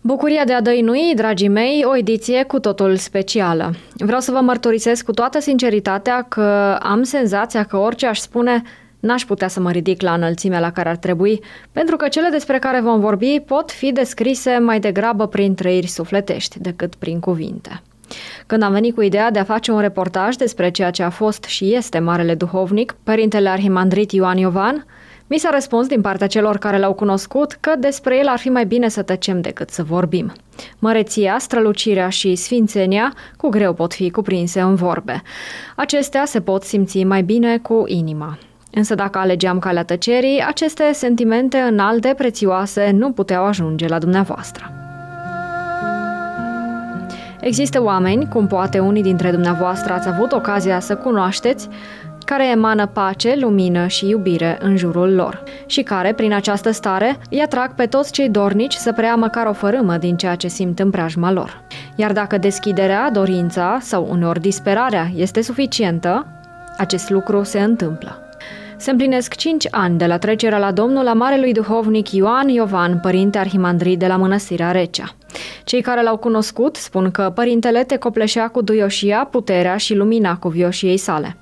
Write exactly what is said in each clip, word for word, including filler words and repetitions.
Bucuria de a dăinui, dragii mei, o ediție cu totul specială. Vreau să vă mărturisesc cu toată sinceritatea că am senzația că orice aș spune, n-aș putea să mă ridic la înălțimea la care ar trebui, pentru că cele despre care vom vorbi pot fi descrise mai degrabă prin trăiri sufletești decât prin cuvinte. Când am venit cu ideea de a face un reportaj despre ceea ce a fost și este Marele Duhovnic, Părintele Arhimandrit Ioan Iovan, mi s-a răspuns din partea celor care l-au cunoscut că despre el ar fi mai bine să tăcem decât să vorbim. Măreția, strălucirea și sfințenia cu greu pot fi cuprinse în vorbe. Acestea se pot simți mai bine cu inima. Însă dacă alegeam calea tăcerii, aceste sentimente înalte, prețioase, nu puteau ajunge la dumneavoastră. Există oameni, cum poate unii dintre dumneavoastră ați avut ocazia să cunoașteți, care emană pace, lumină și iubire în jurul lor și care, prin această stare, îi atrag pe toți cei dornici să preia măcar o fărâmă din ceea ce simt în preajma lor. Iar dacă deschiderea, dorința sau uneori disperarea este suficientă, acest lucru se întâmplă. Se împlinesc cinci ani de la trecerea la Domnul a Marelui Duhovnic Ioan Iovan, Părinte Arhimandrit de la Mănăstirea Recea. Cei care l-au cunoscut spun că Părintele te copleșea cu duioșia, puterea și lumina cuvioșiei sale.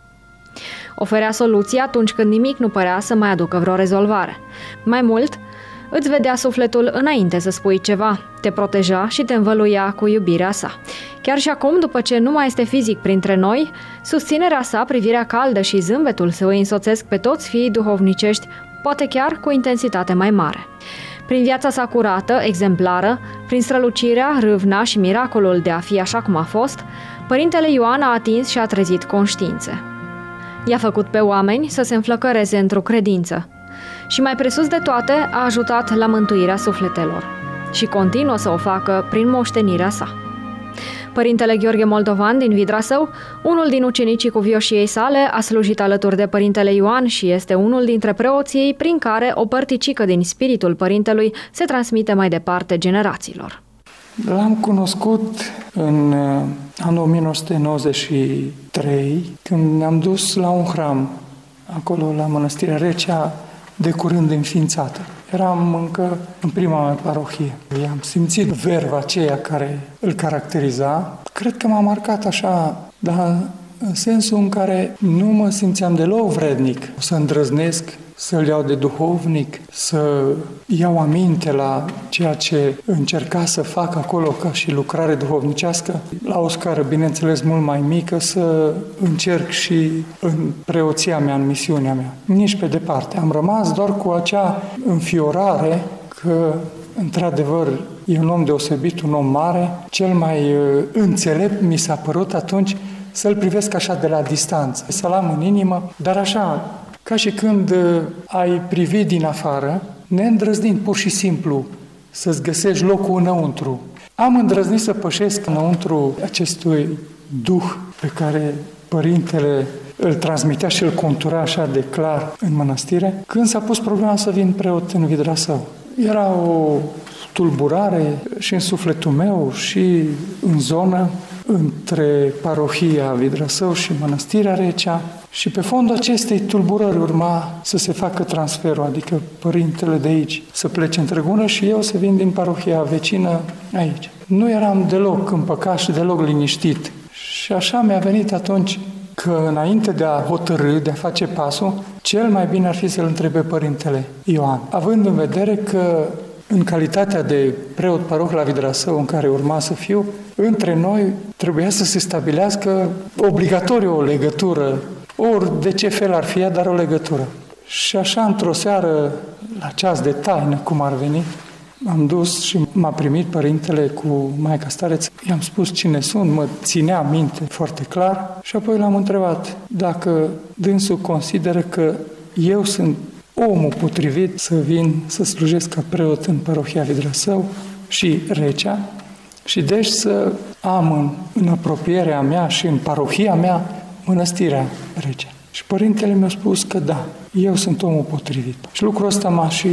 Oferea soluții atunci când nimic nu părea să mai aducă vreo rezolvare. Mai mult, îți vedea sufletul înainte să spui ceva, te proteja și te învăluia cu iubirea sa. Chiar și acum, după ce nu mai este fizic printre noi, susținerea sa, privirea caldă și zâmbetul său îi însoțesc pe toți fiii duhovnicești, poate chiar cu intensitate mai mare. Prin viața sa curată, exemplară, prin strălucirea, râvna și miracolul de a fi așa cum a fost, Părintele Ioan a atins și a trezit conștiințe. I-a făcut pe oameni să se înflăcăreze într-o credință și mai presus de toate a ajutat la mântuirea sufletelor și continuă să o facă prin moștenirea sa. Părintele Gheorghe Moldovan din Vidrasău, unul din ucenicii cuvioșiei sale, a slujit alături de Părintele Ioan și este unul dintre preoții prin care o părticică din spiritul Părintelui se transmite mai departe generațiilor. L-am cunoscut în anul o mie nouă sute nouăzeci și trei, când ne-am dus la un hram, acolo la Mănăstirea Recea, de curând înființată. Eram încă în prima mea parohie. I-am simțit verva aceea care îl caracteriza. Cred că m-a marcat așa, dar în sensul în care nu mă simțeam deloc vrednic să îndrăznesc, să-l iau de duhovnic, să iau aminte la ceea ce încerca să fac acolo ca și lucrare duhovnicească, la o scară, bineînțeles, mult mai mică, să încerc și în preoția mea, în misiunea mea. Nici pe departe. Am rămas doar cu acea înfiorare că, într-adevăr, e un om deosebit, un om mare. Cel mai înțelept mi s-a părut atunci să-l privesc așa de la distanță, să-l am în inimă, dar așa, ca și când ai privit din afară, neîndrăznind pur și simplu să-ți găsești locul înăuntru. Am îndrăznit să pășesc înăuntru acestui duh pe care Părintele îl transmitea și îl contura așa de clar în mănăstire, când s-a pus problema să vin preot în Vidrasău. Era o tulburare și în sufletul meu și în zonă, între parohia Vidrasău și Mănăstirea Recea, și pe fondul acestei tulburări urma să se facă transferul, adică Părintele de aici să plece în Târgu și eu să vin din parohia vecină aici. Nu eram deloc împăcat și deloc liniștit. Și așa mi-a venit atunci că înainte de a hotărî, de a face pasul, cel mai bine ar fi să-l întrebe Părintele Ioan. Având în vedere că în calitatea de preot paroh la Vidrasău, în care urma să fiu, între noi trebuia să se stabilească obligatoriu o legătură, ori de ce fel ar fi ea, dar o legătură. Și așa, într-o seară, la ceas de taină, cum ar veni, am dus și m-a primit Părintele cu Maica Stareț. I-am spus cine sunt, mă ținea minte foarte clar și apoi l-am întrebat dacă dânsul consideră că eu sunt omul potrivit să vin să slujesc ca preot în parohia Vidrasău și Recea și deci să am în, în apropierea mea și în parohia mea Mănăstirea Recea. Și Părintele mi-a spus că da, eu sunt omul potrivit. Și lucrul ăsta m-a și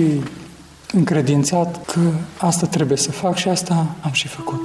încredințat că asta trebuie să fac și asta am și făcut.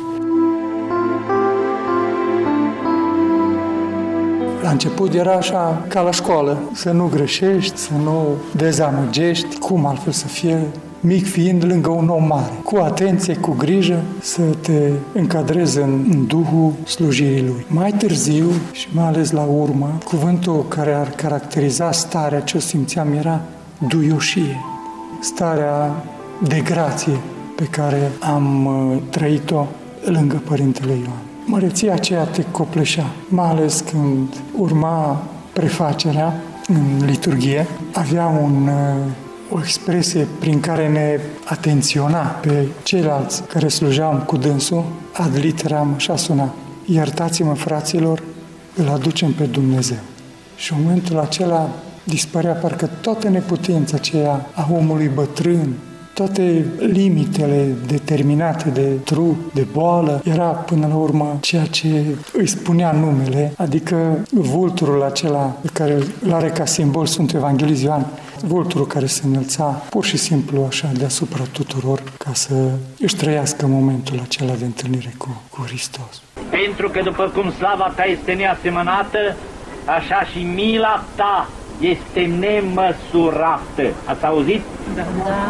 La început era așa ca la școală, să nu greșești, să nu dezamăgești, cum altfel să fie mic fiind lângă un om mare. Cu atenție, cu grijă, să te încadrezi în, în duhul slujirii lui. Mai târziu, și mai ales la urmă, cuvântul care ar caracteriza starea ce o simțeam era duioșie. Starea de grație pe care am uh, trăit-o lângă Părintele Ioan. Măreția aceea te copleșea, mai ales când urma prefacerea în liturghie, avea un, o expresie prin care ne atenționa pe ceilalți care slujeam cu dânsul, ad literam, așa suna: iertați-mă, fraților, îl aducem pe Dumnezeu. Și în momentul acela dispărea parcă toată neputința aceea a omului bătrân, toate limitele determinate de trup, de boală, era până la urmă ceea ce îi spunea numele, adică vulturul acela pe care îl are ca simbol Sfântul Evanghelist Ioan, vulturul care se înălța pur și simplu așa deasupra tuturor ca să își trăiască momentul acela de întâlnire cu, cu Hristos. Pentru că după cum slava ta este neasemănată, așa și mila ta este nemăsurată. Ați auzit? Da.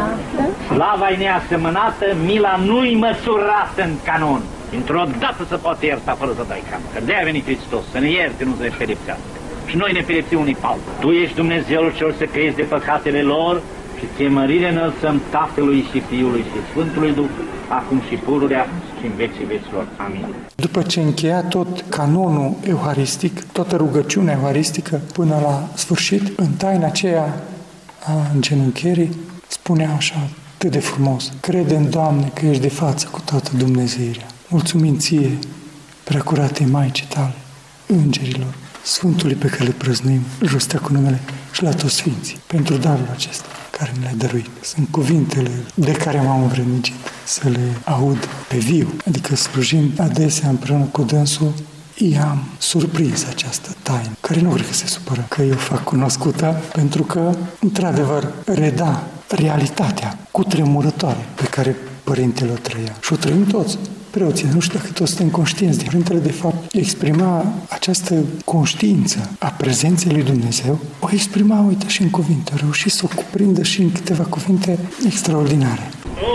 Slava e neasemănată, mila nu-i măsurată în canon. Într-o dată se poate ierta fără să dai canon. Că de-aia a venit Hristos, să ne ierte, nu să ne pedepsească. Și noi ne pedepsim unii pe alții. Tu ești Dumnezeul celor să crezi de păcatele lor și ție mărire înălțăm Tatălui și Fiului și Sfântului Duh, acum și pururea și în vecii vecilor. Amin. După ce încheia tot canonul euharistic, toată rugăciunea euharistică până la sfârșit, în taina aceea a îngenuncherii, spunea așa, atât de frumos: crede-n, Doamne, că ești de față cu toată Dumnezeirea. Mulțumim ție, preacuratei Maicii tale, îngerilor, Sfântului pe care le prăznuim, rostea cu numele, și la toți Sfinții, pentru darul acesta care ne le-a dăruit. Sunt cuvintele de care m-am învrednicit să le aud pe viu, adică slujind adesea împreună cu dânsul, i-am surprins această taină, care nu cred că se supără că eu fac cunoscută, pentru că, într-adevăr, reda realitatea cutremurătoare pe care Părintele o trăia. Și o trăim toți, preoții, nu știu dacă toți suntem conștienți de Părintele, de fapt, exprima această conștiință a prezenței lui Dumnezeu, o exprima, uite, și în cuvinte, a reușit să o cuprindă și în câteva cuvinte extraordinare.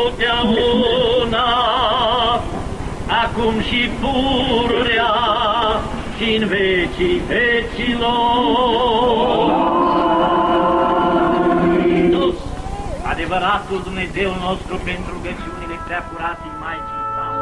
Totdeauna, acum și pururea și în vecii vecilor. Dus, adevăratul Dumnezeu nostru, pentru rugăciunile preacuratei Maicii sale.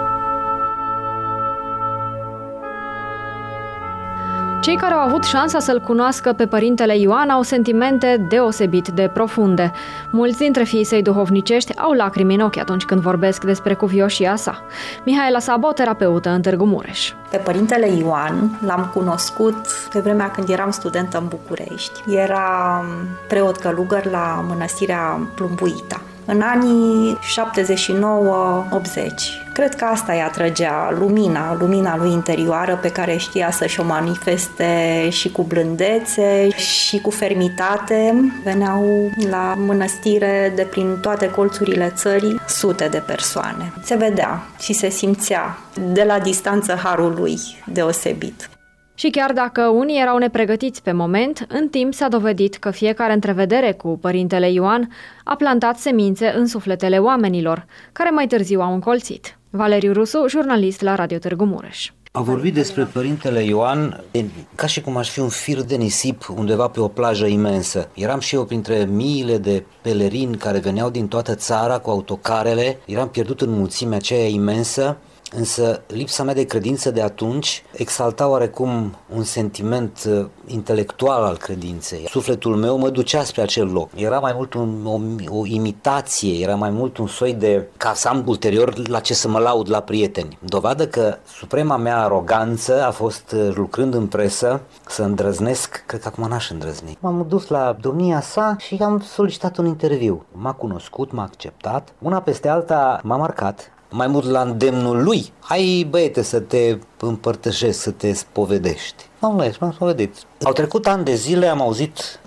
Cei care au avut șansa să-l cunoască pe Părintele Ioan au sentimente deosebit de profunde. Mulți dintre fiii săi duhovnicești au lacrimi în ochi atunci când vorbesc despre cuvioșia sa. Mihaela Sabo, terapeută în Târgu Mureș. Pe Părintele Ioan l-am cunoscut pe vremea când eram studentă în București. Era preot călugăr la Mănăstirea Plumbuita. În anii șaptezeci și nouă optzeci. Cred că asta îi atrăgea, lumina, lumina lui interioară pe care știa să-și o manifeste și cu blândețe și cu fermitate. Veneau la mănăstire de prin toate colțurile țării sute de persoane. Se vedea și se simțea de la distanță harul lui deosebit. Și chiar dacă unii erau nepregătiți pe moment, în timp s-a dovedit că fiecare întrevedere cu Părintele Ioan a plantat semințe în sufletele oamenilor, care mai târziu au încolțit. Valeriu Rusu, jurnalist la Radio Târgu Mureș. A vorbit despre Părintele Ioan ca și cum aș fi un fir de nisip undeva pe o plajă imensă. Eram și eu printre miile de pelerini care veneau din toată țara cu autocarele, eram pierdut în mulțimea aceea imensă. Însă lipsa mea de credință de atunci exalta oarecum un sentiment uh, intelectual al credinței. Sufletul meu mă ducea spre acel loc. Era mai mult un, o, o imitație, era mai mult un soi de... ca să am ulterior la ce să mă laud la prieteni. Dovadă că suprema mea aroganță a fost, uh, lucrând în presă, să îndrăznesc, cred că acum n-aș îndrăzni. M-am dus la domnia sa și am solicitat un interviu. M-a cunoscut, m-a acceptat. Una peste alta m-a marcat. Mai mult la îndemnul lui: hai, băiete, să te împărtășești, să te spovedești. M-am lăs, m-am spovedit. Au trecut ani de zile, am auzit că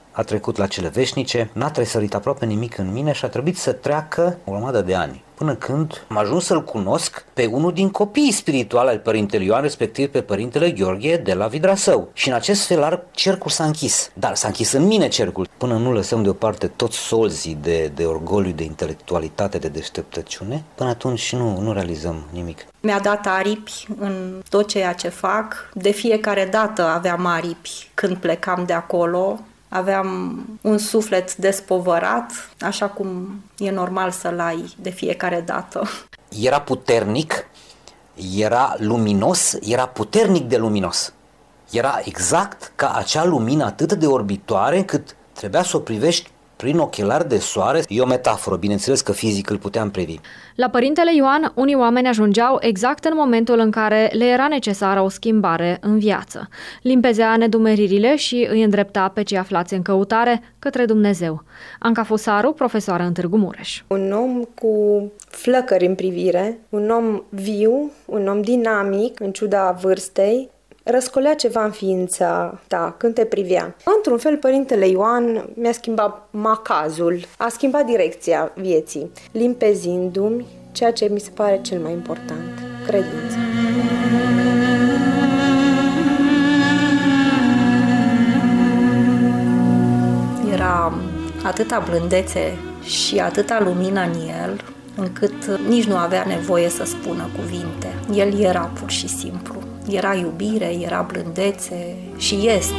a trecut la cele veșnice, n-a tresărit aproape nimic în mine și a trebuit să treacă o grămadă de ani, până când am ajuns să-l cunosc pe unul din copiii spirituali al Părintele Ioan, respectiv pe Părintele Gheorghe de la Vidrasău. Și în acest fel cercul s-a închis. Dar s-a închis în mine cercul. Până nu lăsăm deoparte toți solzii de, de orgoliu, de intelectualitate, de deșteptăciune, până atunci nu, nu realizăm nimic. Mi-a dat aripi în tot ceea ce fac. De fiecare dată aveam aripi când plecam de acolo. Aveam un suflet despovărat, așa cum e normal să-l ai de fiecare dată. Era puternic, era luminos, era puternic de luminos. Era exact ca acea lumină atât de orbitoare încât trebuia să o privești prin ochelari de soare. E o metaforă, bineînțeles că fizic îl puteam privi. La Părintele Ioan, unii oameni ajungeau exact în momentul în care le era necesară o schimbare în viață. Limpezea nedumeririle și îi îndrepta pe cei aflați în căutare către Dumnezeu. Anca Fusaru, profesoară în Târgu Mureș. Un om cu flăcări în privire, un om viu, un om dinamic, în ciuda vârstei, răscolea ceva în ființa ta când te privea. Într-un fel, Părintele Ioan mi-a schimbat macazul, a schimbat direcția vieții, limpezindu-mi ceea ce mi se pare cel mai important, credința. Era atâta blândețe și atâta lumină în el, încât nici nu avea nevoie să spună cuvinte. El era pur și simplu. Era iubire, era blândețe și este.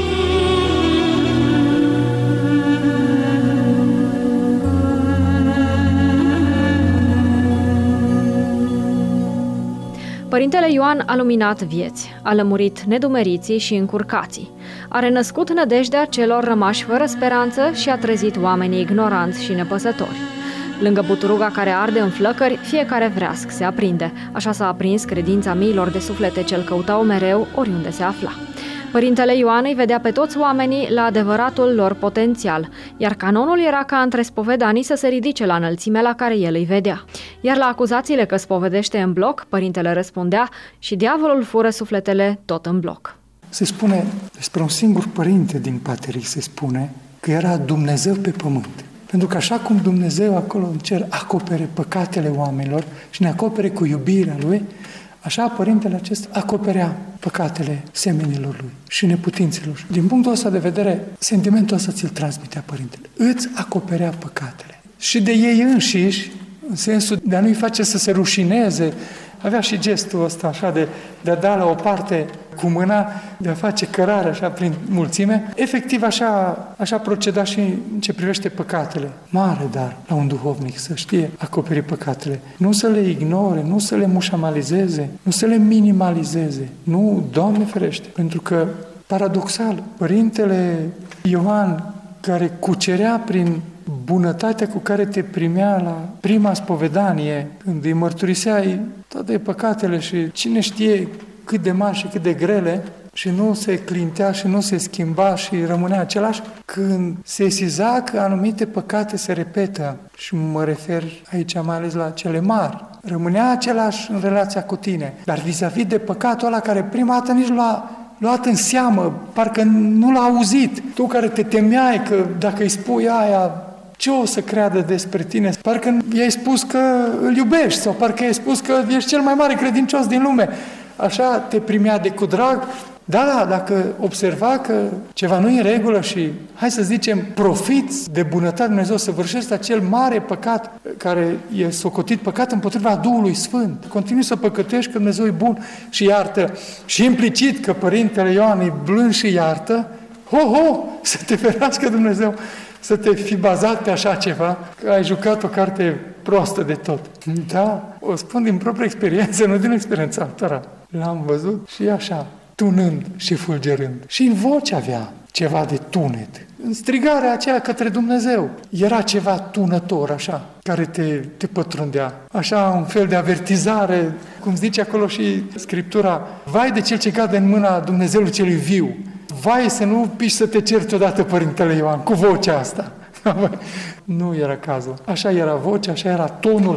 Părintele Ioan a luminat vieți, a lămurit nedumeriții și încurcații, a renăscut nădejdea celor rămași fără speranță și a trezit oamenii ignoranți și nepăsători. Lângă buturuga care arde în flăcări, fiecare vreasc se aprinde. Așa s-a aprins credința miilor de suflete ce-l căutau mereu oriunde se afla. Părintele Ioan îi vedea pe toți oamenii la adevăratul lor potențial, iar canonul era ca între spovedanii să se ridice la înălțimea la care el îi vedea. Iar la acuzațiile că spovedește în bloc, părintele răspundea și diavolul fură sufletele tot în bloc. Se spune despre un singur părinte din Pateric, se spune că era Dumnezeu pe pământ. Pentru că așa cum Dumnezeu acolo în cer acopere păcatele oamenilor și ne acopere cu iubirea Lui, așa Părintele acesta acoperea păcatele semenilor Lui și neputințelor. Din punctul ăsta de vedere, sentimentul ăsta ți-l transmitea Părintele. Îți acoperea păcatele. Și de ei înșiși, în sensul de a nu-i face să se rușineze, avea și gestul ăsta așa de, de a da la o parte cu mâna, de a face cărare așa prin mulțime. Efectiv așa, așa proceda și în ce privește păcatele. Mare dar la un duhovnic să știe acoperi păcatele. Nu să le ignore, nu să le mușamalizeze, nu să le minimalizeze. Nu, Doamne ferește. Pentru că, paradoxal, Părintele Ioan, care cucerea prin bunătatea cu care te primea la prima spovedanie, când îi mărturiseai toate păcatele și cine știe cât de mari și cât de grele, și nu se clintea și nu se schimba și rămânea același, când se sesiza că anumite păcate se repetă, și mă refer aici mai ales la cele mari, rămânea același în relația cu tine, dar vis-a-vis de păcatul ăla care prima dată nici l-a luat în seamă, parcă nu l-a auzit, tu care te temeai că dacă îi spui aia, ce o să creadă despre tine? Parcă i-ai spus că îl iubești sau parcă i-ai spus că ești cel mai mare credincios din lume. Așa te primea de cu drag. Da, da, dacă observa că ceva nu e în regulă și, hai să zicem, profiți de bunătatea Dumnezeu să vârșești acel mare păcat care e socotit păcat împotriva Duhului Sfânt. Continui să păcătești că Dumnezeu e bun și iartă. Și implicit că Părintele Ioan e blând și iartă, ho, ho, să te ferească Dumnezeu să te fi bazat pe așa ceva, că ai jucat o carte prostă de tot. Da, o spun din proprie experiență, nu din experiența altora. L-am văzut și așa, tunând și fulgerând. Și în voce avea ceva de tunet. În strigarea aceea către Dumnezeu era ceva tunător, așa, care te, te pătrundea. Așa, un fel de avertizare, cum zice acolo și Scriptura, vai de cel ce cade în mâna Dumnezeului celui viu. Vai să nu piși să te cerți odată, Părintele Ioan, cu vocea asta. Nu era cazul. Așa era vocea, așa era tonul.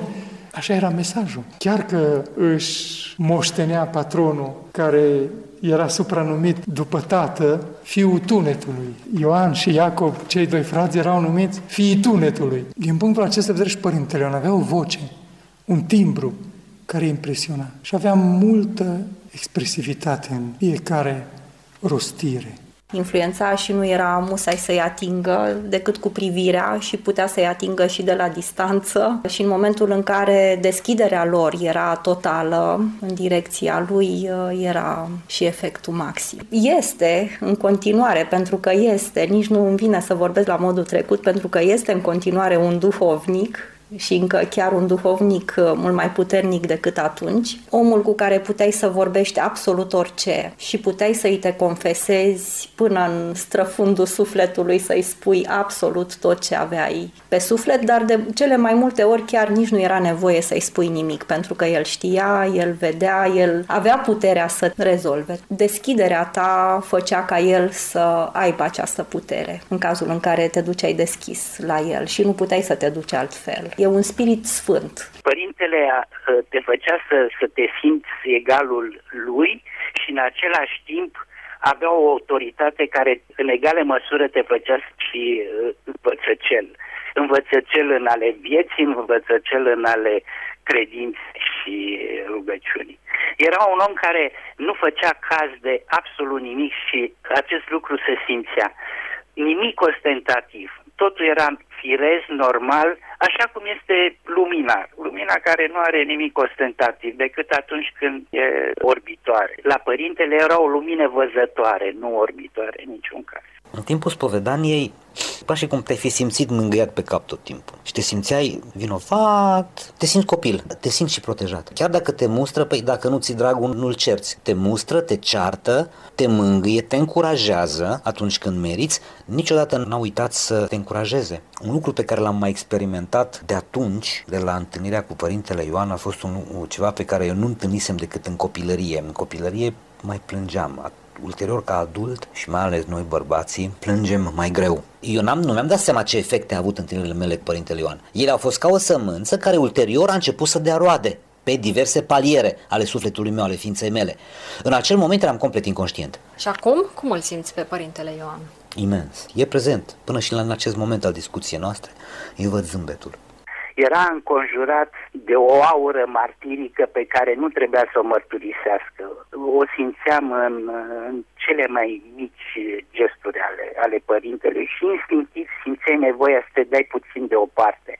Așa era mesajul. Chiar că își moștenea patronul, care era supranumit după tată, fiul tunetului. Ioan și Iacob, cei doi frați, erau numiți fiii tunetului. Din punctul acesta de vedere și Părintele Ioan avea o voce, un timbru care impresiona și avea multă expresivitate în fiecare rostire. Influența și nu era musai să-i atingă decât cu privirea și putea să-i atingă și de la distanță și în momentul în care deschiderea lor era totală în direcția lui, era și efectul maxim. Este în continuare, pentru că este, nici nu îmi vine să vorbesc la modul trecut, pentru că este în continuare un duhovnic și încă chiar un duhovnic mult mai puternic decât atunci, omul cu care puteai să vorbești absolut orice și puteai să-i te confesezi până în străfundul sufletului, să-i spui absolut tot ce aveai pe suflet, dar de cele mai multe ori chiar nici nu era nevoie să-i spui nimic, pentru că el știa, el vedea, el avea puterea să rezolve. Deschiderea ta făcea ca el să aibă această putere, în cazul în care te duceai deschis la el și nu puteai să te duci altfel. E un spirit sfânt. Părintele te făcea să, să te simți egalul lui și în același timp avea o autoritate care în egală măsură te făcea și învățăcel. Învățăcel în ale vieții, învățăcel în ale credinței și rugăciunii. Era un om care nu făcea caz de absolut nimic și acest lucru se simțea. Nimic ostentativ. Totul era firez, normal, așa cum este lumina. Lumina care nu are nimic ostentativ decât atunci când e orbitoare. La Părintele era o lumină văzătoare, nu orbitoare în niciun caz. În timpul spovedaniei, ca și cum te-ai fi simțit mângâiat pe cap tot timpul și te simțeai vinovat, te simți copil, te simți și protejat. Chiar dacă te mustră, păi dacă nu ți-i dragul, nu-l cerți. Te mustră, te ceartă, te mângâie, te încurajează atunci când meriți, niciodată n-a uitat să te încurajeze. Un lucru pe care l-am mai experimentat de atunci, de la întâlnirea cu Părintele Ioan, a fost un, ceva pe care eu nu întâlnisem decât în copilărie. În copilărie mai plângeam. Ulterior, ca adult și mai ales noi bărbații, plângem mai greu. Eu n-am, nu mi-am dat seama ce efecte a avut întâlnirile mele cu Părintele Ioan. Ele au fost ca o sămânță care ulterior a început să dea roade pe diverse paliere ale sufletului meu, ale ființei mele. În acel moment eram complet inconștient. Și acum, cum îl simți pe Părintele Ioan? Imens. E prezent. Până și în acest moment al discuției noastre, eu văd zâmbetul. Era înconjurat de o aură martirică pe care nu trebuia să o mărturisească. O simțeam în, în cele mai mici gesturi ale, ale Părintelui și instinctiv simțeai nevoia să te dai puțin deoparte.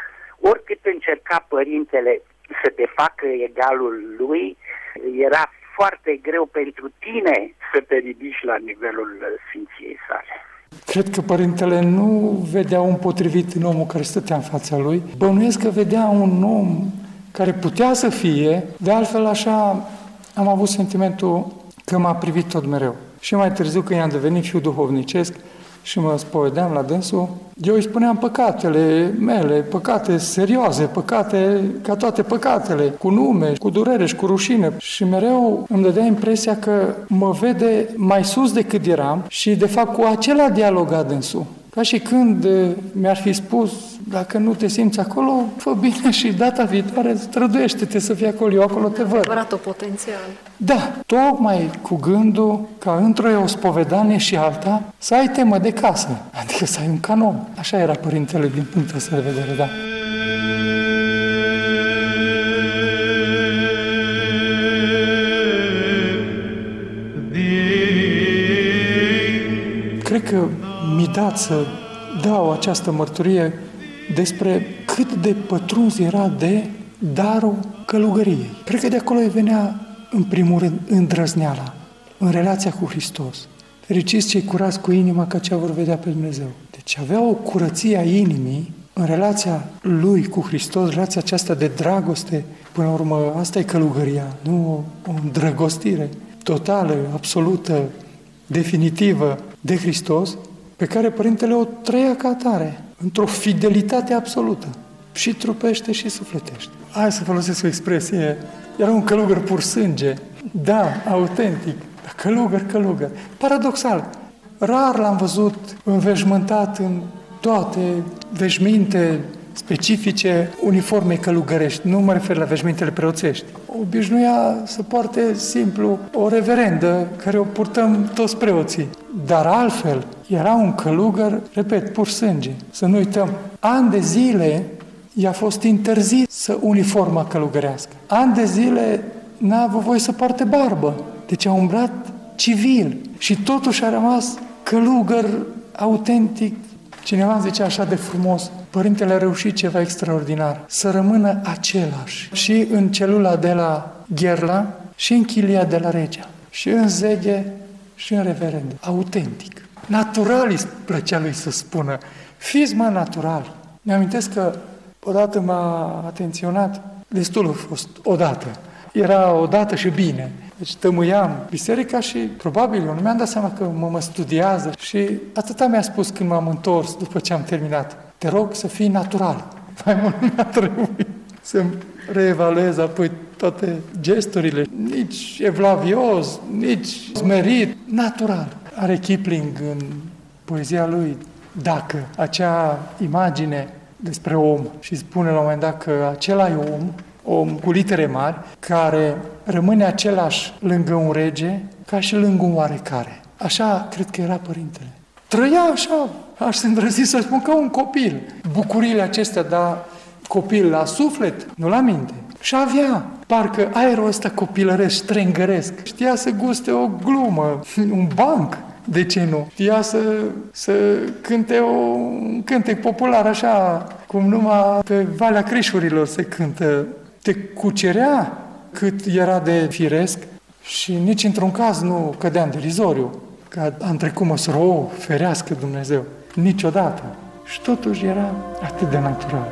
Oricât încerca Părintele să te facă egalul lui, era foarte greu pentru tine să te ridici la nivelul sfinției sale. Cred că Părintele nu vedea un potrivit în omul care stătea în fața lui. Bănuiesc că vedea un om care putea să fie, de altfel așa am avut sentimentul că m-a privit tot mereu. Și mai târziu, când i-am devenit fiu duhovnicesc și mă spovedeam la dânsul, eu îi spuneam păcatele mele, păcate serioase, păcate ca toate păcatele, cu nume, cu durere și cu rușine. Și mereu îmi dădea impresia că mă vede mai sus decât eram și, de fapt, cu acela dialoga dânsul. Ca și când mi-ar fi spus, dacă nu te simți acolo, fă bine și data viitoare străduiește-te să fii acolo, eu acolo te văd. Adevărat o potențial. Da, tocmai cu gândul ca într-o o spovedanie și alta să ai temă de casă, adică să ai un canon. Așa era Părintele din punctul ăsta de vedere, da. Cred că mi-a dat să dau această mărturie despre cât de pătruns era de darul călugăriei. Cred că de acolo venea, în primul rând, îndrăzneala în relația cu Hristos. Fericiți cei curați cu inima, că aceia vor vedea pe Dumnezeu. Deci avea o curăție a inimii în relația lui cu Hristos, relația aceasta de dragoste. Până la urmă, asta e călugăria, nu o îndrăgostire totală, absolută, definitivă de Hristos, pe care Părintele o trăia ca atare, într-o fidelitate absolută, și trupește și sufletește. Hai să folosesc o expresie, era un călugăr pur sânge, da, autentic, dar călugăr, călugăr. Paradoxal, rar l-am văzut înveșmântat în toate veșminte specifice uniformei călugărești. Nu mă refer la veșmintele preoțești. Obișnuia să poarte simplu o reverendă care o purtăm toți preoții. Dar altfel, era un călugăr, repet, pur sânge. Să nu uităm, ani de zile i-a fost interzis să uniforma călugărească. Ani de zile n-a avut voie să poarte barbă. Deci a umblat civil și totuși a rămas călugăr autentic. Cineva îmi zicea așa de frumos, părintele a reușit ceva extraordinar, să rămână același și în celula de la Gherla și în chilia de la Regea, și în Zeghe și în reverendă. Autentic. Natural îi plăcea lui să spună, fiți mă natural. Mi-amintesc că odată m-a atenționat, destul a fost odată. Era odată și bine. Deci tămâiam biserica și probabil eu nu mi-am dat seama că mă, mă studiază și atâta mi-a spus când m-am întors după ce am terminat. Te rog să fii natural. Mai mult nu mi-a trebuit să-mi reevaluez apoi toate gesturile. Nici evlavios, nici smerit, natural. Are Kipling în poezia lui Dacă, acea imagine despre om și spune la un moment dat că acela e om, om cu litere mari, care rămâne același lângă un rege ca și lângă un oarecare. Așa cred că era părintele. Trăia așa, aș se îndrăzi să spun, ca un copil. Bucuriile acestea, dar copil la suflet, nu la minte. Și avea, parcă aerul ăsta copilăresc, strengăresc. Știa să guste o glumă, un banc. De ce nu? Știa să, să cânte o, un cântec popular așa, cum numai pe Valea Crișurilor se cântă. Te cucerea cât era de firesc și nici într-un caz nu cădea în derizoriu. Că am trecut măsură, o, ferească Dumnezeu. Niciodată. Și totuși era atât de natural.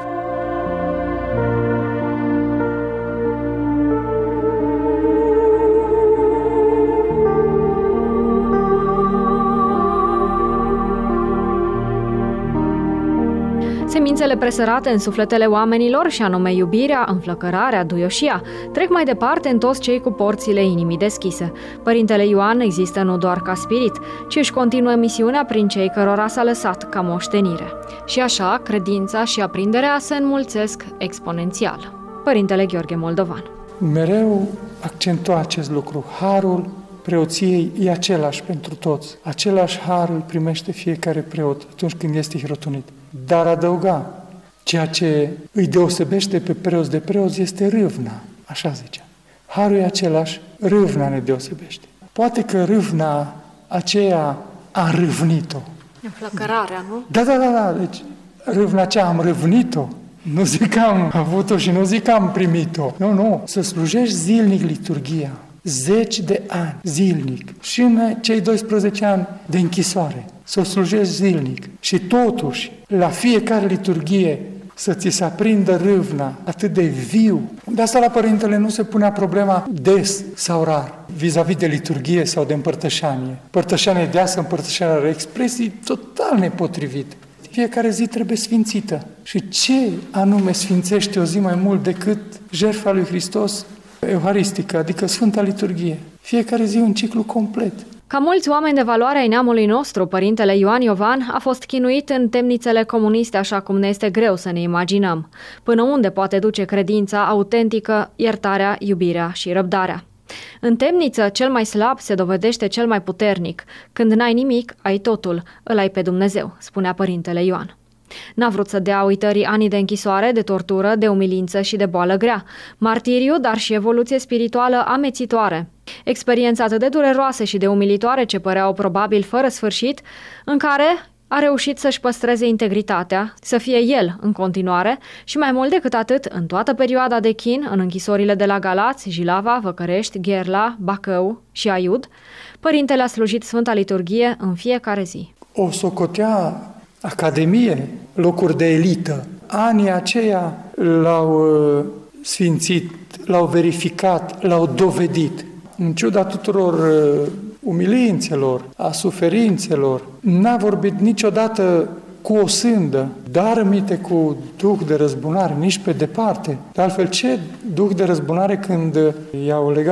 Semințele presărate în sufletele oamenilor, și anume iubirea, înflăcărarea, duioșia, trec mai departe în toți cei cu porțile inimii deschise. Părintele Ioan există nu doar ca spirit, ci își continuă misiunea prin cei cărora s-a lăsat ca moștenire. Și așa, credința și aprinderea se înmulțesc exponențial. Părintele Gheorghe Moldovan. Mereu accentua acest lucru. Harul preoției e același pentru toți. Același har îl primește fiecare preot atunci când este hirotonit. Dar adăuga, ceea ce îi deosebește pe preoți de preoți este râvna, așa zicea. Harul e același, râvna ne deosebește. Poate că râvna aceea a râvnit-o. Înflăcărarea, nu? Da, da, da, da, deci râvna aceea am râvnit-o. Nu zic că am avut-o și nu zic că am primit-o. Nu, nu, să slujești zilnic liturghia, zeci de ani, zilnic, și în cei doisprezece ani de închisoare, să o slujești zilnic și totuși, la fiecare liturghie, să ți se aprindă râvna atât de viu. De asta la părintele nu se punea problema des sau rar, vis-a-vis de liturghie sau de împărtășanie. Împărtășanie deasă, împărtășanie rar, expresii total nepotrivite. Fiecare zi trebuie sfințită. Și ce anume sfințește o zi mai mult decât jertfa lui Hristos euharistică, adică Sfânta Liturghie? Fiecare zi un ciclu complet. Ca mulți oameni de valoare ai neamului nostru, părintele Ioan Iovan a fost chinuit în temnițele comuniste, așa cum ne este greu să ne imaginăm. Până unde poate duce credința autentică, iertarea, iubirea și răbdarea? În temniță, cel mai slab se dovedește cel mai puternic. Când n-ai nimic, ai totul, îl ai pe Dumnezeu, spunea părintele Ioan. N-a vrut să dea uitării anii de închisoare, de tortură, de umilință și de boală grea, martiriu, dar și evoluție spirituală amețitoare. Experiența atât de dureroasă și de umilitoare ce păreau probabil fără sfârșit, în care a reușit să-și păstreze integritatea, să fie el în continuare și mai mult decât atât, în toată perioada de chin, în închisorile de la Galați, Jilava, Văcărești, Gherla, Bacău și Aiud, părintele a slujit Sfânta Liturghie în fiecare zi. O socotea academie, locuri de elită. Anii aceia l-au uh, sfințit, l-au verificat, l-au dovedit. În ciuda tuturor uh, umilințelor, a suferințelor, n-a vorbit niciodată cu o sândă, dar aminte cu duh de răzbunare, nici pe departe. De altfel, ce duh de răzbunare când i-au legat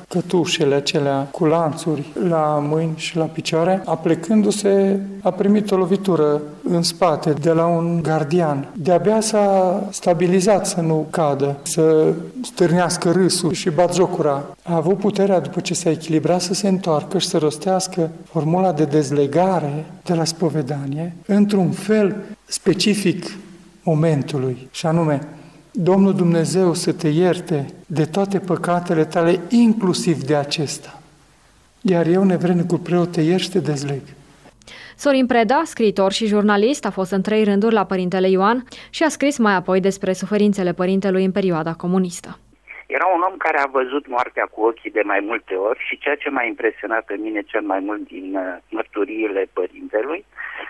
cătușele acelea cu lanțuri la mâini și la picioare, aplecându-se, a primit o lovitură în spate de la un gardian. De-abia s-a stabilizat să nu cadă, să stârnească râsul și batjocura. A avut puterea, după ce s-a echilibrat, să se întoarcă și să rostească formula de dezlegare de la spovedanie într-un fel specific momentului, și anume: Domnul Dumnezeu să te ierte de toate păcatele tale, inclusiv de acesta. Iar eu, nevrednicul preot, te iert și te dezleg. Sorin Preda, scriitor și jurnalist, a fost în trei rânduri la Părintele Ioan și a scris mai apoi despre suferințele părintelui în perioada comunistă. Era un om care a văzut moartea cu ochii de mai multe ori și ceea ce m-a impresionat pe mine cel mai mult din mărturiile părintelui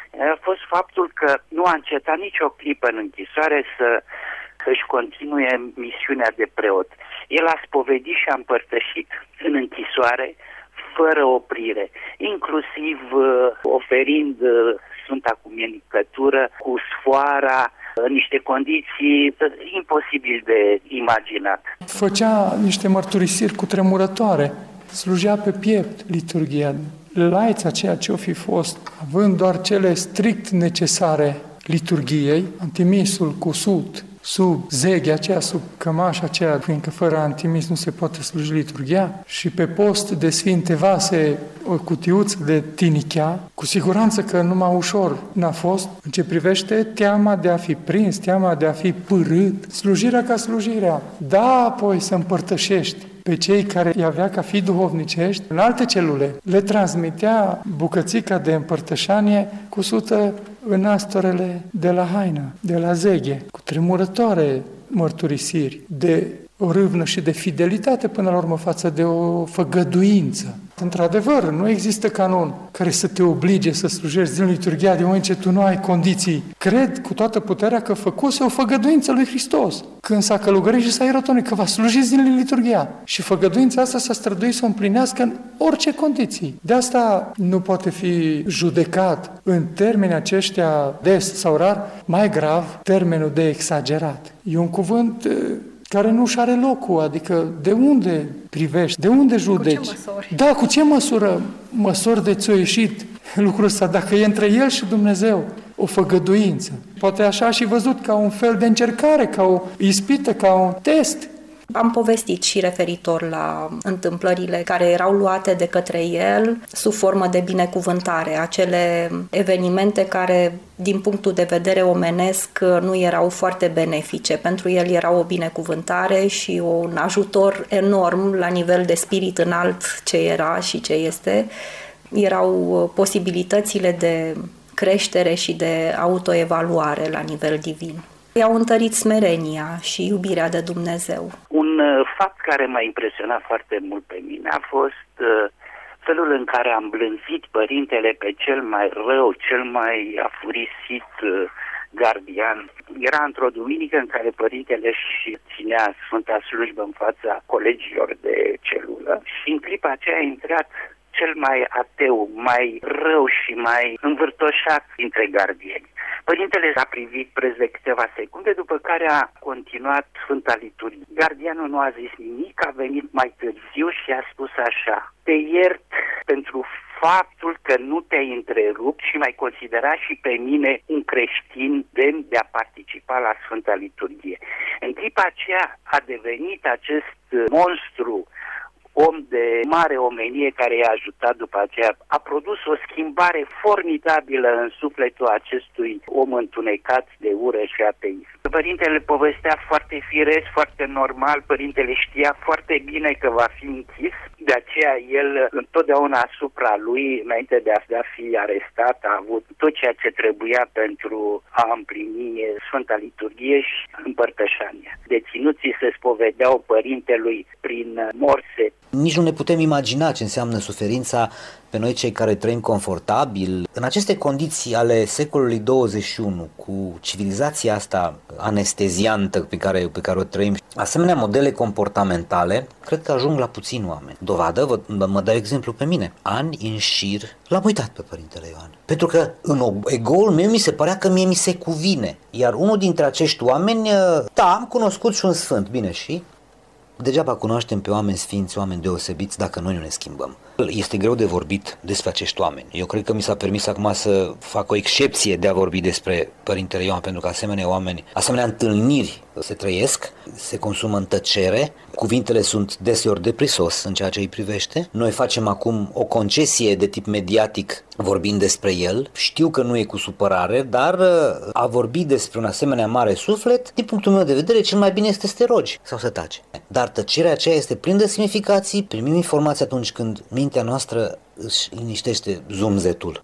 a fost faptul că nu a încetat nicio clipă în închisoare să își continue misiunea de preot. El a spovedit și a împărtășit în închisoare fără oprire, inclusiv uh, oferind uh, Sfânta Cumenicătură cu sfoara, în niște condiții imposibil de imaginat. Făcea niște mărturisiri cutremurătoare, slujea pe piept liturghia. Laița, ceea ce o fi fost, având doar cele strict necesare liturghiei, antimisul cu sut, sub zeghea aceea, sub cămașa aceea, fiindcă fără antimis nu se poate sluji liturghia, și pe post de sfinte vase o cutiuță de tinichea, cu siguranță că numai ușor n-a fost în ce privește teama de a fi prins, teama de a fi pârât, slujirea ca slujirea. Da, apoi să împărtășești pe cei care îi avea ca fi duhovnicești în alte celule. Le transmitea bucățica de împărtășanie cusută în astorele de la haină, de la zeghe, cu tremurătoare mărturisiri de o râvnă și de fidelitate până la urmă față de o făgăduință. Într-adevăr, nu există canon care să te oblige să slujești zilnic liturghia de moment ce tu nu ai condiții. Cred cu toată puterea că făcuse o făgăduință lui Hristos când s-a călugărit și s-a ierotonit, că va sluji zilnic liturghia. Și făgăduința asta s-a străduit să o împlinească în orice condiții. De asta nu poate fi judecat în termeni aceștia des sau rar, mai grav, termenul de exagerat. E un cuvânt care nu și are locul, adică de unde privești, de unde judeci? Cu ce măsori? Da, cu ce măsură, măsori de ți-o ieșit lucrul ăsta, dacă e între el și Dumnezeu o făgăduință. Poate așa și văzut ca un fel de încercare, ca o ispită, ca un test. Am povestit și referitor la întâmplările care erau luate de către el sub formă de binecuvântare, acele evenimente care, din punctul de vedere omenesc, nu erau foarte benefice. Pentru el era o binecuvântare și un ajutor enorm la nivel de spirit înalt ce era și ce este. Erau posibilitățile de creștere și de autoevaluare la nivel divin. I-au întărit smerenia și iubirea de Dumnezeu. Un fapt care m-a impresionat foarte mult pe mine a fost felul în care am blânzit părintele pe cel mai rău, cel mai afurisit gardian. Era într-o duminică în care părintele și ținea Sfânta Slujbă în fața colegilor de celulă și în clipa aceea a intrat cel mai ateu, mai rău și mai învârtoșat dintre gardieni. Părintele s-a privit preț de câteva secunde, după care a continuat Sfânta Liturghie. Gardianul nu a zis nimic, a venit mai târziu și a spus așa: te iert pentru faptul că nu te-ai întrerupt și m-ai considerat și pe mine un creștin demn de a participa la Sfânta Liturghie. În clipa aceea a devenit acest monstru, om de mare omenie care i-a ajutat după aceea, a produs o schimbare formidabilă în sufletul acestui om întunecat de ură și ateism. Părintele povestea foarte firesc, foarte normal, părintele știa foarte bine că va fi închis, de aceea el întotdeauna asupra lui, înainte de a fi arestat, a avut tot ceea ce trebuia pentru a împlini Sfânta Liturghie și împărtășania. Deținuții se spovedeau părintelui prin morse. Nici nu ne putem imagina ce înseamnă suferința pe noi cei care trăim confortabil. În aceste condiții ale secolului douăzeci și unu, cu civilizația asta anesteziantă pe care, pe care o trăim, asemenea modele comportamentale, cred că ajung la puțini oameni. Dovadă, vă, mă dau exemplu pe mine. Ani în șir l-am uitat pe Părintele Ioan. Pentru că în egoul meu mi se părea că mie mi se cuvine. Iar unul dintre acești oameni, da, am cunoscut și un sfânt, bine, și... Degeaba cunoaștem pe oameni sfinți, oameni deosebiți, dacă noi nu ne schimbăm. Este greu de vorbit despre acești oameni. Eu cred că mi s-a permis acum să fac o excepție de a vorbi despre Părintele Ioan, pentru că asemenea oameni, asemenea întâlniri se trăiesc, se consumă în tăcere, cuvintele sunt deseori de prisos în ceea ce îi privește. Noi facem acum o concesie de tip mediatic vorbind despre el. Știu că nu e cu supărare, dar a vorbi despre un asemenea mare suflet, din punctul meu de vedere, cel mai bine este să te rogi sau să taci. Dar tăcerea aceea este plină de semnificații, primim informații atunci când mintea noastră își liniștește zumzetul.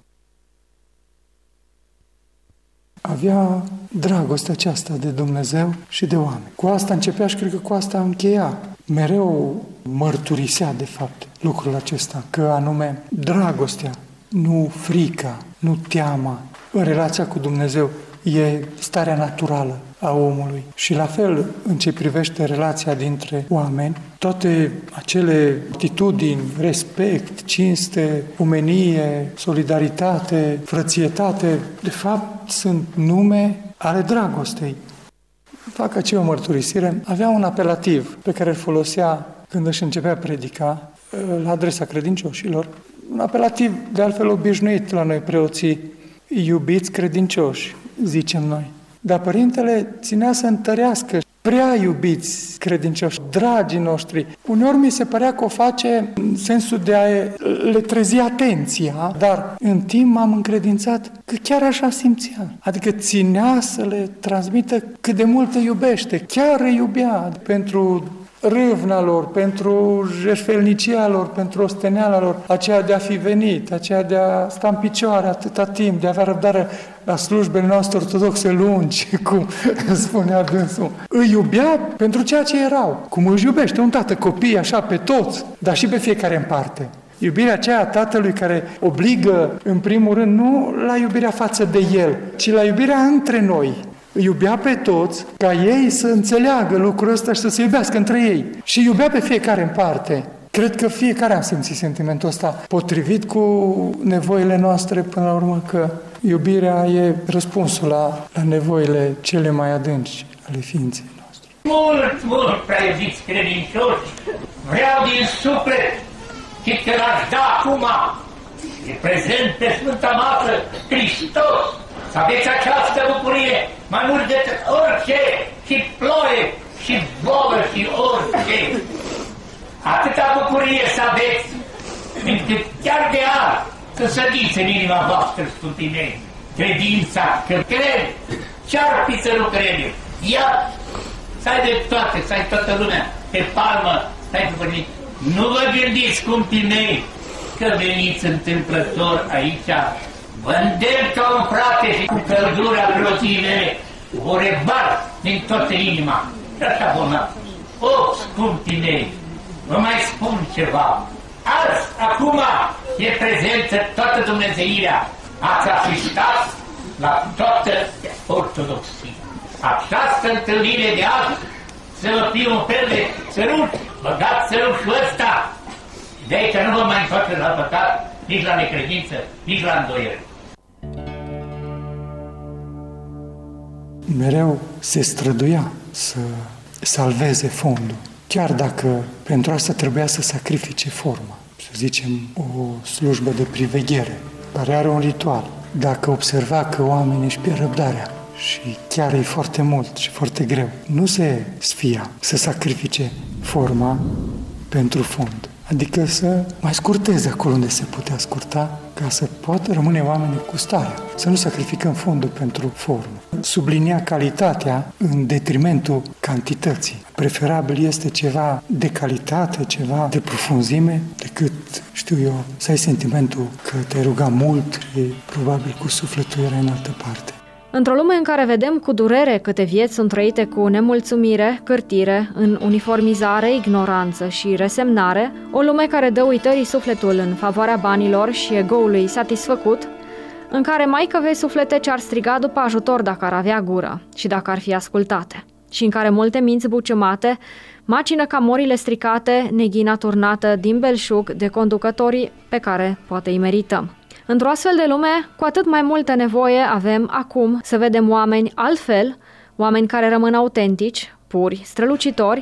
Avea dragostea aceasta de Dumnezeu și de oameni. Cu asta începea și cred că cu asta încheia. Mereu mărturisea, de fapt, lucrul acesta, că anume dragostea, nu frica, nu teama, în relația cu Dumnezeu, e starea naturală a omului. Și la fel, în ce privește relația dintre oameni, toate acele atitudini, respect, cinste, omenie, solidaritate, frățietate, de fapt sunt nume ale dragostei. Fac aceea o mărturisire. Avea un apelativ pe care îl folosea când își începea predica la adresa credincioșilor. Un apelativ de altfel obișnuit la noi preoții, iubiți credincioși, zicem noi. Dar Părintele ținea să întărească, prea iubiți credincioși, dragii noștri. Uneori mi se părea că o face în sensul de a le trezi atenția, dar în timp m-am încredințat că chiar așa simțea. Adică ținea să le transmită cât de mult îi iubește, chiar îi iubea pentru râvna lor, pentru jertfelnicia lor, pentru osteneala lor, aceea de a fi venit, aceea de a sta în picioare atâta timp, de a avea răbdare la slujbele noastre ortodoxe lungi, cum spunea dânsul. Îi iubea pentru ceea ce erau, cum își iubește un tată copiii așa pe toți, dar și pe fiecare în parte. Iubirea aceea a tatălui care obligă, în primul rând, nu la iubirea față de el, ci la iubirea între noi. Îi iubea pe toți, ca ei să înțeleagă lucrul ăsta și să se iubească între ei. Și iubea pe fiecare în parte. Cred că fiecare am simțit sentimentul ăsta potrivit cu nevoile noastre, până la urmă că iubirea e răspunsul la, la nevoile cele mai adânci ale ființei noastre. Mult, mult, prea iubiți credincioși, vreau din suflet și că l-aș da acum, e prezent pe Sfânta Masă, Hristos, să aveți această bucurie mai mult decât orice, și ploaie, și bolă, și orice. Atâta bucurie să aveți, încât chiar de azi să sădiți în inima voastră, scumpii mei, credința, că crede, ce-ar fi să nu crede? Ia, să ai de toate, să ai toată lumea pe palmă, să ai păpărnit. Nu vă gândiți, scumpii mei, că veniți întâmplător aici. Vă îndemn ca un frate și cu căldura preoții mele, o rebat din toată inima. Și așa bolnav. O, scumpii mei, vă mai spun ceva. Azi, acum, e prezentă toată Dumnezeirea. Ați asistat la toată ortodoxia. Această întâlnire de azi să vă fie un fel de țărut. Băgați țărușul ăsta. De aici nu vă mai întoarce la păcat, nici la necredință, nici la îndoiere. Mereu se străduia să salveze fondul, chiar dacă pentru asta trebuia să sacrifice forma, să zicem o slujbă de priveghere, care are un ritual. Dacă observa că oamenii își pierd răbdarea și chiar e foarte mult și foarte greu, nu se sfia să sacrifice forma pentru fond. Adică să mai scurteze acolo unde se putea scurta, ca să poată rămâne oamenii cu starea. Să nu sacrificăm fondul pentru formă. Sublinia calitatea în detrimentul cantității. Preferabil este ceva de calitate, ceva de profunzime, decât, știu eu, să ai sentimentul că te-ai rugat mult și probabil cu sufletul era în altă parte. Într-o lume în care vedem cu durere câte vieți sunt trăite cu nemulțumire, cârtire, în uniformizare, ignoranță și resemnare, o lume care dă uitării sufletul în favoarea banilor și egoului satisfăcut, în care maică vei suflete ce ar striga după ajutor dacă ar avea gură și dacă ar fi ascultate, și în care multe minți bucămate macină ca morile stricate, neghina turnată din belșug de conducătorii pe care poate îi merităm. Într-o astfel de lume, cu atât mai multă nevoie avem acum să vedem oameni altfel, oameni care rămân autentici, puri, strălucitori,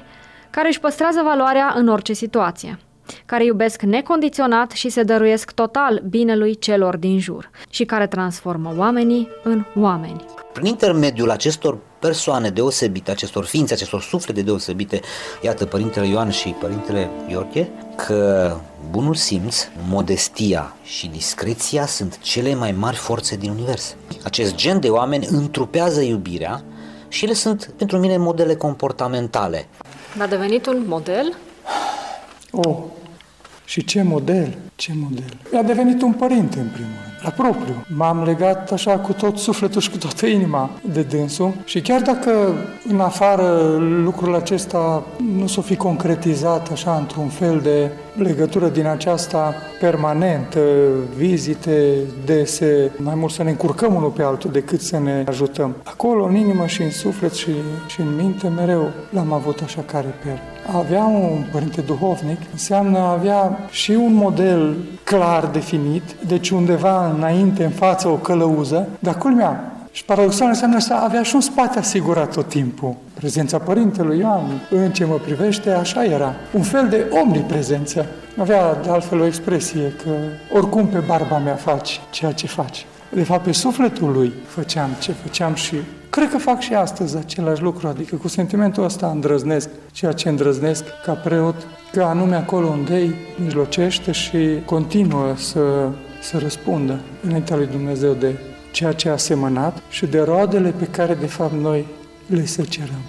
care își păstrează valoarea în orice situație, care iubesc necondiționat și se dăruiesc total binelui celor din jur și care transformă oamenii în oameni. Prin intermediul acestor persoane deosebite, acestor ființe, acestor suflete deosebite, iată Părintele Ioan și Părintele Gheorghe, că bunul simț, modestia și discreția sunt cele mai mari forțe din univers. Acest gen de oameni întrupează iubirea și ele sunt pentru mine modele comportamentale. A devenit un model? Oh, și ce model, ce model. Mi-a devenit un părinte, în primul rând, la propriu. M-am legat așa cu tot sufletul și cu toată inima de dânsul și chiar dacă în afară lucrul acesta nu s-o fi concretizat așa într-un fel de legătură din aceasta permanentă, vizite dese, mai mult să ne încurcăm unul pe altul decât să ne ajutăm. Acolo, în inimă și în suflet și, și în minte, mereu l-am avut așa ca reper. A avea un părinte duhovnic înseamnă a avea și un model clar definit, deci undeva înainte, în față, o călăuză, dar culmea, și paradoxal înseamnă să avea și un spate asigurat tot timpul. Prezența Părintelui Ioan, în ce mă privește, așa era. Un fel de omniprezență. Avea de altfel o expresie că oricum pe barba mea faci ceea ce faci. De fapt, pe sufletul lui făceam ce făceam și cred că fac și astăzi același lucru, adică cu sentimentul ăsta îndrăznesc ceea ce îndrăznesc ca preot, că anume acolo unde îi mijlocește și continuă să, să răspundă înaintea lui Dumnezeu de ceea ce a semănat și de roadele pe care, de fapt, noi le săcerăm.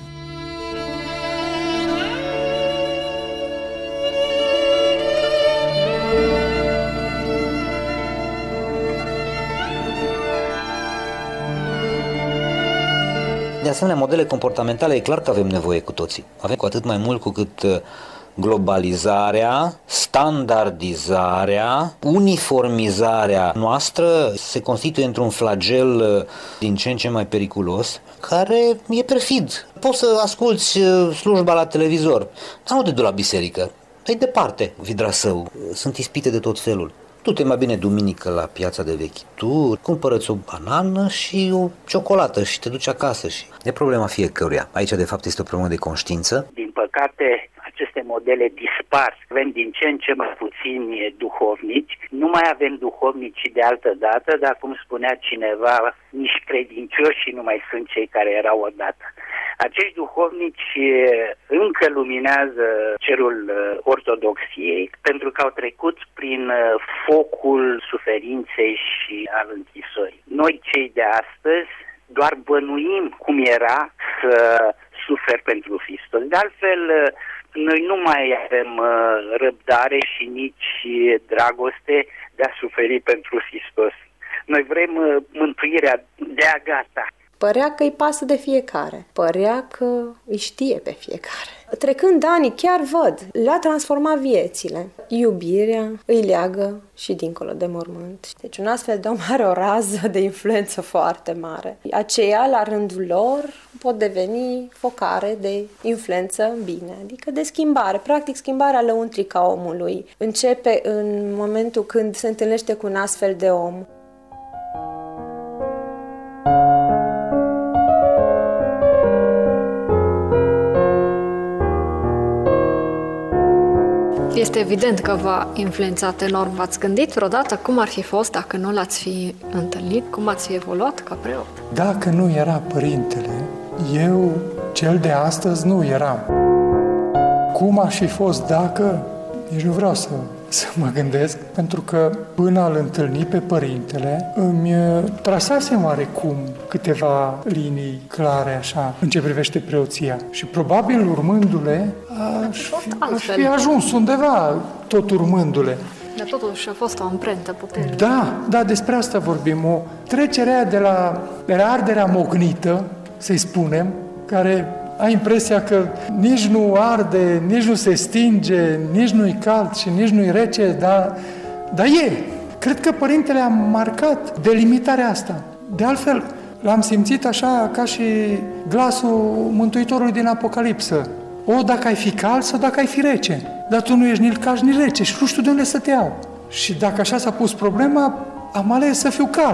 De asemenea, modele comportamentale, e clar că avem nevoie cu toții. Avem cu atât mai mult cu cât globalizarea, standardizarea, uniformizarea noastră se constituie într-un flagel din ce în ce mai periculos, care e perfid. Poți să asculți slujba la televizor, dar nu te duci la biserică. E departe, Vidrasău. Sunt ispite de tot felul. Du-te mai bine duminică la piața de vechituri, cumpără-ți o banană și o ciocolată și te duci acasă. Și e problema fiecăruia. Aici, de fapt, este o problemă de conștiință. Din păcate, aceste modele dispar. Avem din ce în ce mai puțini duhovnici. Nu mai avem duhovnici de altă dată, dar, cum spunea cineva, nici credincioși nu mai sunt cei care erau odată. Acești duhovnici încă luminează cerul ortodoxiei pentru că au trecut prin focul suferinței și al închisorii. Noi, cei de astăzi, doar bănuim cum era să suferi pentru Hristos. De altfel, noi nu mai avem răbdare și nici dragoste de a suferi pentru Hristos. Noi vrem mântuirea de-a gata. Părea că îi pasă de fiecare, părea că îi știe pe fiecare. Trecând ani, chiar văd, le-a transformat viețile. Iubirea îi leagă și dincolo de mormânt. Deci un astfel de om are o rază de influență foarte mare. Aceia, la rândul lor, pot deveni focare de influență în bine, adică de schimbare. Practic, schimbarea lăuntrică a omului începe în momentul când se întâlnește cu un astfel de om. Este evident că v-a influențat enorm. V-ați gândit vreodată cum ar fi fost dacă nu l-ați fi întâlnit? Cum ați fi evoluat ca preot? Dacă nu era Părintele, eu, cel de astăzi, nu eram. Cum aș fi fost dacă? Nici nu vreau să, să mă gândesc, pentru că până a-l întâlni pe Părintele, îmi trasasem oarecum câteva linii clare așa în ce privește preoția. Și probabil urmându-le aș fi, aș fi ajuns undeva, tot urmându-le. Dar totuși a fost o amprentă puternică. Da, da, despre asta vorbim. O trecere de la, de la arderea mognită, să-i spunem, care ai impresia că nici nu arde, nici nu se stinge, nici nu-i cald și nici nu-i rece, dar, dar e. Cred că Părintele a marcat delimitarea asta. De altfel, l-am simțit așa ca și glasul Mântuitorului din Apocalipsă. O, dacă ai fi cald sau dacă ai fi rece. Dar tu nu ești nici cald, nici rece și nu știu de unde să te iau. Și dacă așa s-a pus problema, am ales să fiu cald.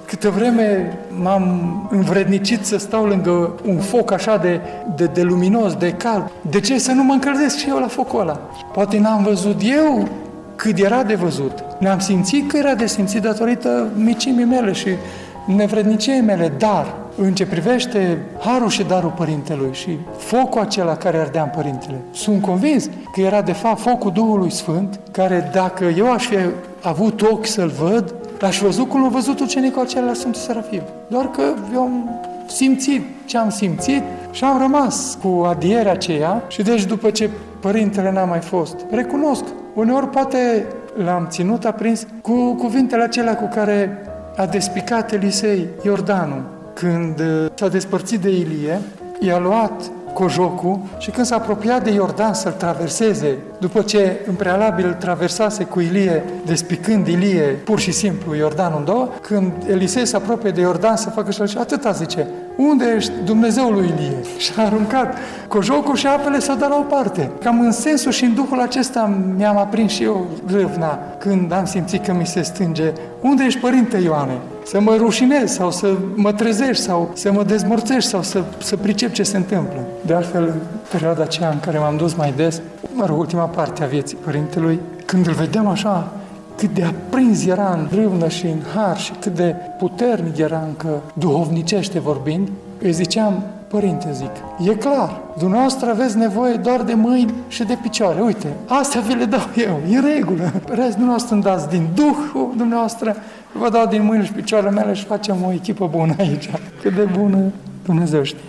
Câtă vreme m-am învrednicit să stau lângă un foc așa de, de, de luminos, de cald, de ce să nu mă încălzesc și eu la focul ăla? Poate n-am văzut eu cât era de văzut. Ne-am simțit că era de simțit datorită micimii mele și nevredniciei mele, dar în ce privește harul și darul Părintelui și focul acela care ardea în Părintele, sunt convins că era de fapt focul Duhului Sfânt, care dacă eu aș fi avut ochi să-l văd, l-aș văzut cum l-a văzut ucenicul acela la Sfântul Serafim. Doar că eu am simțit ce am simțit și am rămas cu adierea aceea și deci după ce Părintele n-a mai fost, recunosc, uneori poate l-am ținut aprins cu cuvintele acelea cu care a despicat Elisei Iordanul. Când s-a despărțit de Ilie, i-a luat cojocul și când s-a apropiat de Iordan să-l traverseze, după ce în prealabil îl traversase cu Ilie, despicând Ilie pur și simplu Iordanul în două, când Elisei se apropie de Iordan să facă și și atâta zice, unde ești Dumnezeul lui Ilie? Și a aruncat cojocul și apele s-au dat la o parte. Cam în sensul și în duhul acesta mi-am aprins și eu râvna când am simțit că mi se stânge. Unde ești, Părinte Ioane? Să mă rușinez sau să mă trezești sau să mă dezmorțești sau să, să pricep ce se întâmplă. De altfel, în perioada aceea în care m-am dus mai des, mă rog, ultima parte a vieții Părintelui, când îl vedeam așa, cât de aprins era în râvnă și în har și cât de puternic era încă duhovnicește vorbind, îi ziceam, Părinte, zic, e clar, dumneavoastră aveți nevoie doar de mâini și de picioare. Uite, astea vi le dau eu, e în regulă. Restul dumneavoastră îmi dați din Duhul dumneavoastră, vă dau din mâini și picioarele mele și facem o echipă bună aici. Cât de bună Dumnezeu știe.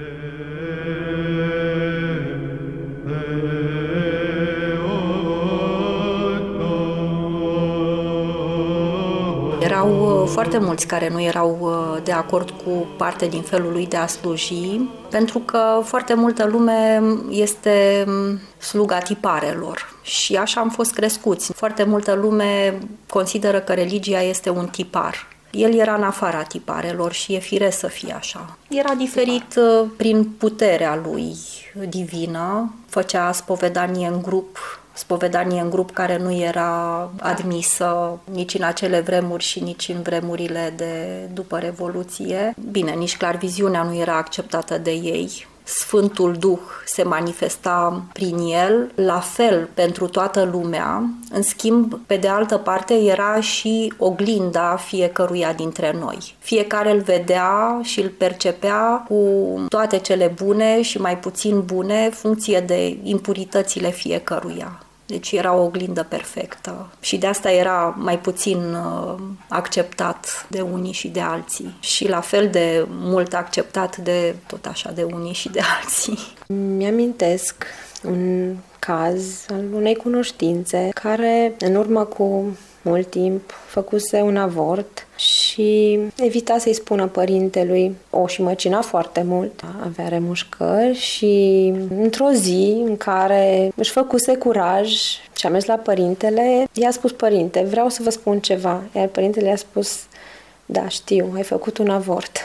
Erau foarte mulți care nu erau de acord cu parte din felul lui de a sluji, pentru că foarte multă lume este sluga tiparelor și așa am fost crescuți. Foarte multă lume consideră că religia este un tipar. El era în afara tiparelor și e firesc să fie așa. Era diferit prin puterea lui divină, făcea spovedanie în grup, spovedanie în grup care nu era admisă nici în acele vremuri și nici în vremurile de după Revoluție. Bine, nici clarviziunea nu era acceptată de ei. Sfântul Duh se manifesta prin el, la fel pentru toată lumea. În schimb, pe de altă parte, era și oglinda fiecăruia dintre noi. Fiecare îl vedea și îl percepea cu toate cele bune și mai puțin bune, funcție de impuritățile fiecăruia. Deci era o oglindă perfectă și de asta era mai puțin uh, acceptat de unii și de alții și la fel de mult acceptat de tot așa de unii și de alții. Mi-amintesc un caz al unei cunoștințe care în urmă cu mult timp făcuse un avort și evita să-i spună părintelui, o și măcina foarte mult, avea remușcări și într-o zi în care își făcuse curaj și a mers la părintele, i-a spus, părinte, vreau să vă spun ceva, iar părintele i-a spus, da, știu, ai făcut un avort.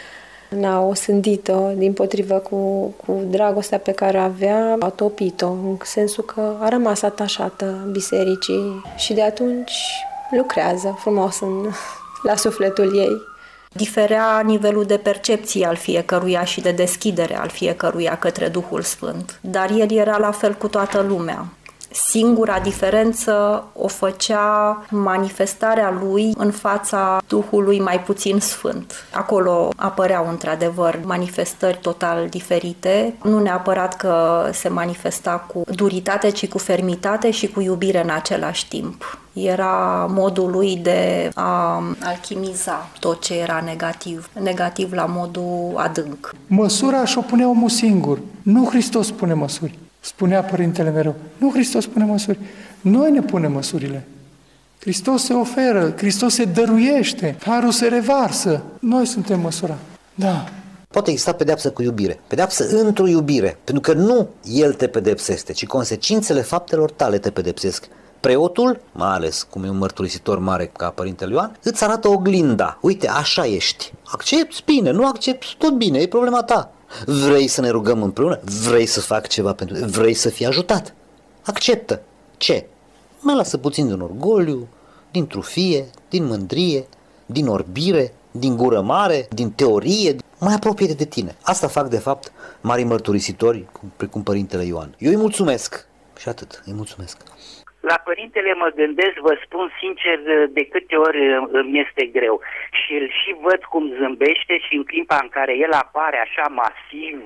N-a osândit-o, dimpotrivă cu, cu dragostea pe care o avea, a topit-o, în sensul că a rămas atașată bisericii și de atunci lucrează frumos în, la sufletul ei. Diferea nivelul de percepție al fiecăruia și de deschidere al fiecăruia către Duhul Sfânt, dar el era la fel cu toată lumea. Singura diferență o făcea manifestarea lui în fața Duhului mai puțin sfânt. Acolo apăreau într-adevăr manifestări total diferite, nu neapărat că se manifesta cu duritate, ci cu fermitate și cu iubire în același timp. Era modul lui de a alchimiza tot ce era negativ, negativ la modul adânc. Măsura și-o pune omul singur, nu Hristos pune măsuri. Spunea Părintele mereu, nu Hristos pune măsuri, noi ne punem măsurile. Hristos se oferă, Hristos se dăruiește, harul se revarsă, noi suntem măsura. Da. Poate exista pedeapsă cu iubire, pedeapsă într-o iubire, pentru că nu El te pedepsește, ci consecințele faptelor tale te pedepsesc. Preotul, mai ales cum e un mărturisitor mare ca Părintele Ioan, îți arată oglinda. Uite, așa ești. Accepți, bine, nu accepți, tot bine, e problema ta. Vrei să ne rugăm împreună? Vrei să fac ceva pentru tine? Vrei să fii ajutat? Acceptă. Ce? Mai lasă puțin din orgoliu, din trufie, din mândrie, din orbire. din gură mare, din teorie, mai apropie de tine. Asta fac, de fapt, mari mărturisitori, precum Părintele Ioan. Eu îi mulțumesc și atât, îi mulțumesc. La Părintele mă gândesc, vă spun sincer, de câte ori îmi este greu. Și îl și văd cum zâmbește și în clipa în care el apare așa masiv,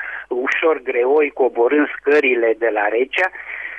ușor greoi, coborând scările de la Recea,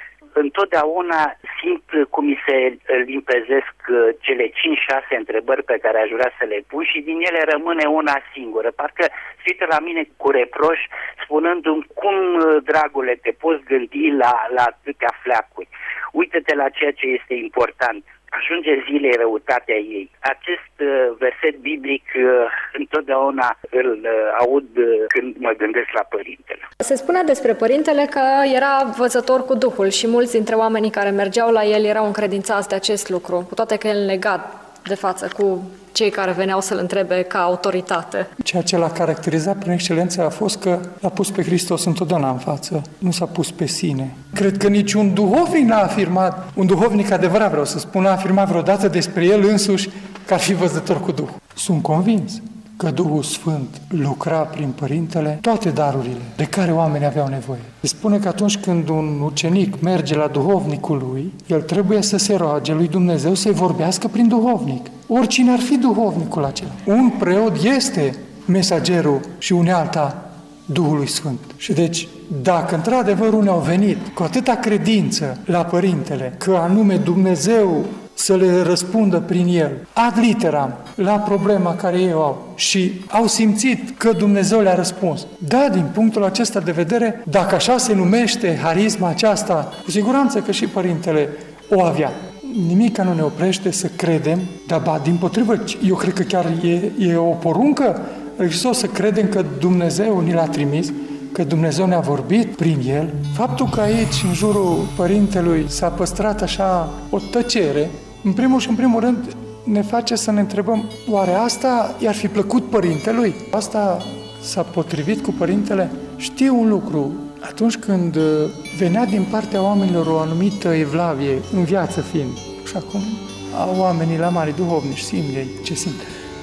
întotdeauna simt cum mi se limpezesc cele cinci șase întrebări pe care aș vrea să le pun și din ele rămâne una singură. Parcă se uită la mine cu reproș, spunându-mi cum, dragule, te poți gândi la, la atâtea fleacuri. Uită-te la ceea ce este important. Ajunge zilei răutatea ei. Acest uh, verset biblic uh, întotdeauna îl uh, aud uh, când mă gândesc la Părintele. Se spune despre Părintele că era văzător cu Duhul și mulți dintre oamenii care mergeau la el erau încredințați de acest lucru, cu toate că el legat de față cu cei care veneau să-l întrebe ca autoritate. Ceea ce l-a caracterizat prin excelență a fost că l-a pus pe Hristos întotdeauna în față, nu s-a pus pe sine. Cred că niciun duhovnic n-a afirmat, un duhovnic adevărat vreau să spun, n-a afirmat vreodată despre el însuși că ar fi văzător cu Duh. Sunt convins că Duhul Sfânt lucra prin Părintele toate darurile de care oamenii aveau nevoie. Se spune că atunci când un ucenic merge la duhovnicul lui, el trebuie să se roage lui Dumnezeu să-i vorbească prin duhovnic. Oricine ar fi duhovnicul acela. Un preot este mesagerul și unealta Duhului Sfânt. Și deci, dacă într-adevăr unii au venit cu atâta credință la Părintele, că anume Dumnezeu să le răspundă prin el, ad literam, la problema care ei o au și au simțit că Dumnezeu le-a răspuns. Da, din punctul acesta de vedere, dacă așa se numește harisma aceasta, cu siguranță că și Părintele o avea. Nimica nu ne oprește să credem, dar ba, dimpotrivă, eu cred că chiar e, e o poruncă Hristos să credem că Dumnezeu ni l-a trimis, că Dumnezeu ne-a vorbit prin El. Faptul că aici, în jurul Părintelui, s-a păstrat așa o tăcere, în primul și în primul rând ne face să ne întrebăm, oare asta i-ar fi plăcut Părintelui? Asta s-a potrivit cu Părintele? Știu un lucru, atunci când venea din partea oamenilor o anumită evlavie, în viață fiind, și acum au oamenii la mari duhovnici, simt ei ce simt,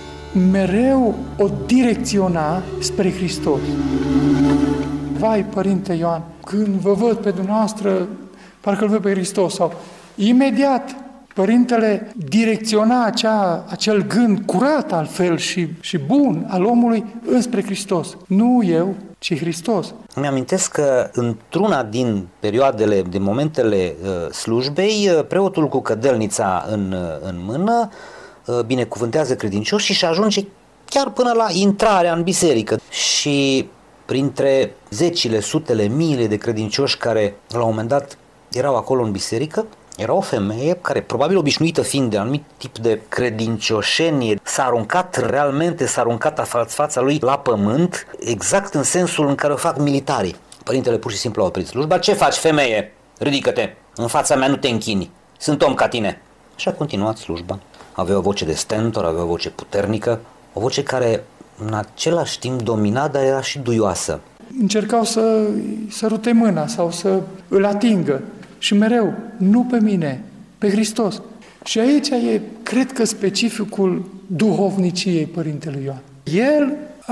mereu o direcționa spre Hristos. Vai, Părinte Ioan, când vă văd pe dumneavoastră, parcă îl văd pe Hristos, sau imediat Părintele direcționa acea, acel gând curat altfel și, și bun al omului înspre Hristos. Nu eu, ci Hristos. Îmi amintesc că într-una din perioadele, din momentele uh, slujbei, uh, preotul cu cădelnița în, uh, în mână uh, binecuvântează credincioșii și ajunge chiar până la intrarea în biserică. Și printre zecile, sutele, miile de credincioși care la un moment dat erau acolo în biserică, era o femeie care, probabil obișnuită fiind de anumit tip de credincioșenie, s-a aruncat realmente, s-a aruncat în fața lui la pământ, exact în sensul în care o fac militarii. Părintele pur și simplu a oprit slujba. Ce faci, femeie? Ridică-te! În fața mea nu te închini. Sunt om ca tine. Și a continuat slujba. Avea o voce de stentor, avea o voce puternică, o voce care în același timp domina, dar era și duioasă. Încercau să sărute mâna sau să îl atingă. Și mereu, nu pe mine, pe Hristos. Și aici e, cred că, specificul duhovniciei Părintelui Ioan. El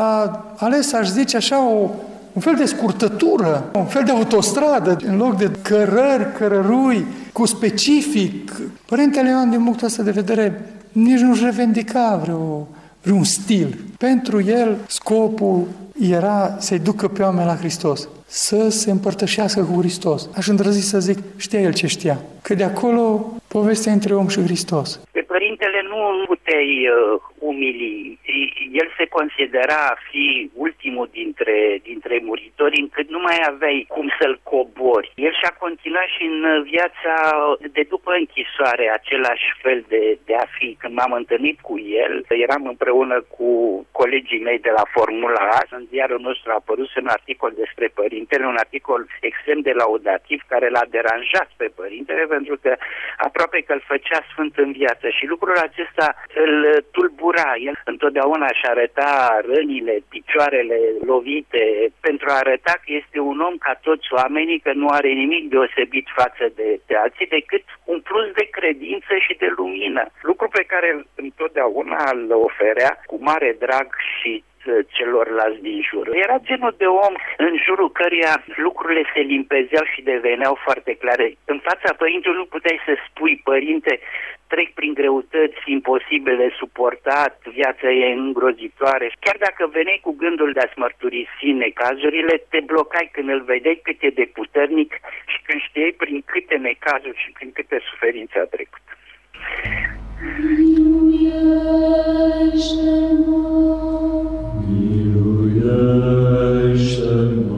a ales, aș zice așa, o, un fel de scurtătură, un fel de autostradă, în loc de cărări, cărărui, cu specific. Părintele Ioan, din punctul ăsta de vedere, nici nu-și revendica vreo, vreun stil. Pentru el, scopul era să-i ducă pe oameni la Hristos, să se împărtășească cu Hristos. Aș îndrăzi să zic, știa el ce știa, că de acolo povestea între om și Hristos. Pe Părintele nu puteai uh, umili. El se considera a fi ultimul dintre, dintre muritori, încât nu mai aveai cum să-l cobori. El și-a continuat și în viața de după închisoare același fel de, de a fi. Când m-am întâlnit cu el, eram împreună cu colegii mei de la Formula A. În ziarul nostru a apărut un articol despre Părintele, un articol extrem de laudativ care l-a deranjat pe Părintele, pentru că aproape că îl făcea sfânt în viață și lucrul acesta îl tulbura. El întotdeauna întotdeauna și arăta rănile, picioarele lovite, pentru a arăta că este un om ca toți oamenii, că nu are nimic deosebit față de, de alții, decât un plus de credință și de lumină. Lucru pe care întotdeauna îl oferea cu mare drag și celorlalți din jur. Era genul de om în jurul căruia lucrurile se limpezeau și deveneau foarte clare. În fața părintelui nu puteai să spui: părinte, trec prin greutăți imposibile de suportat, viața e îngrozitoare. Chiar dacă veneai cu gândul de a-ți mărturisi necazurile, te blocai când îl vedeai cât e de puternic și când știai prin câte necazuri și prin câte suferințe a trecut. Miluiește-mă, miluiește-mă,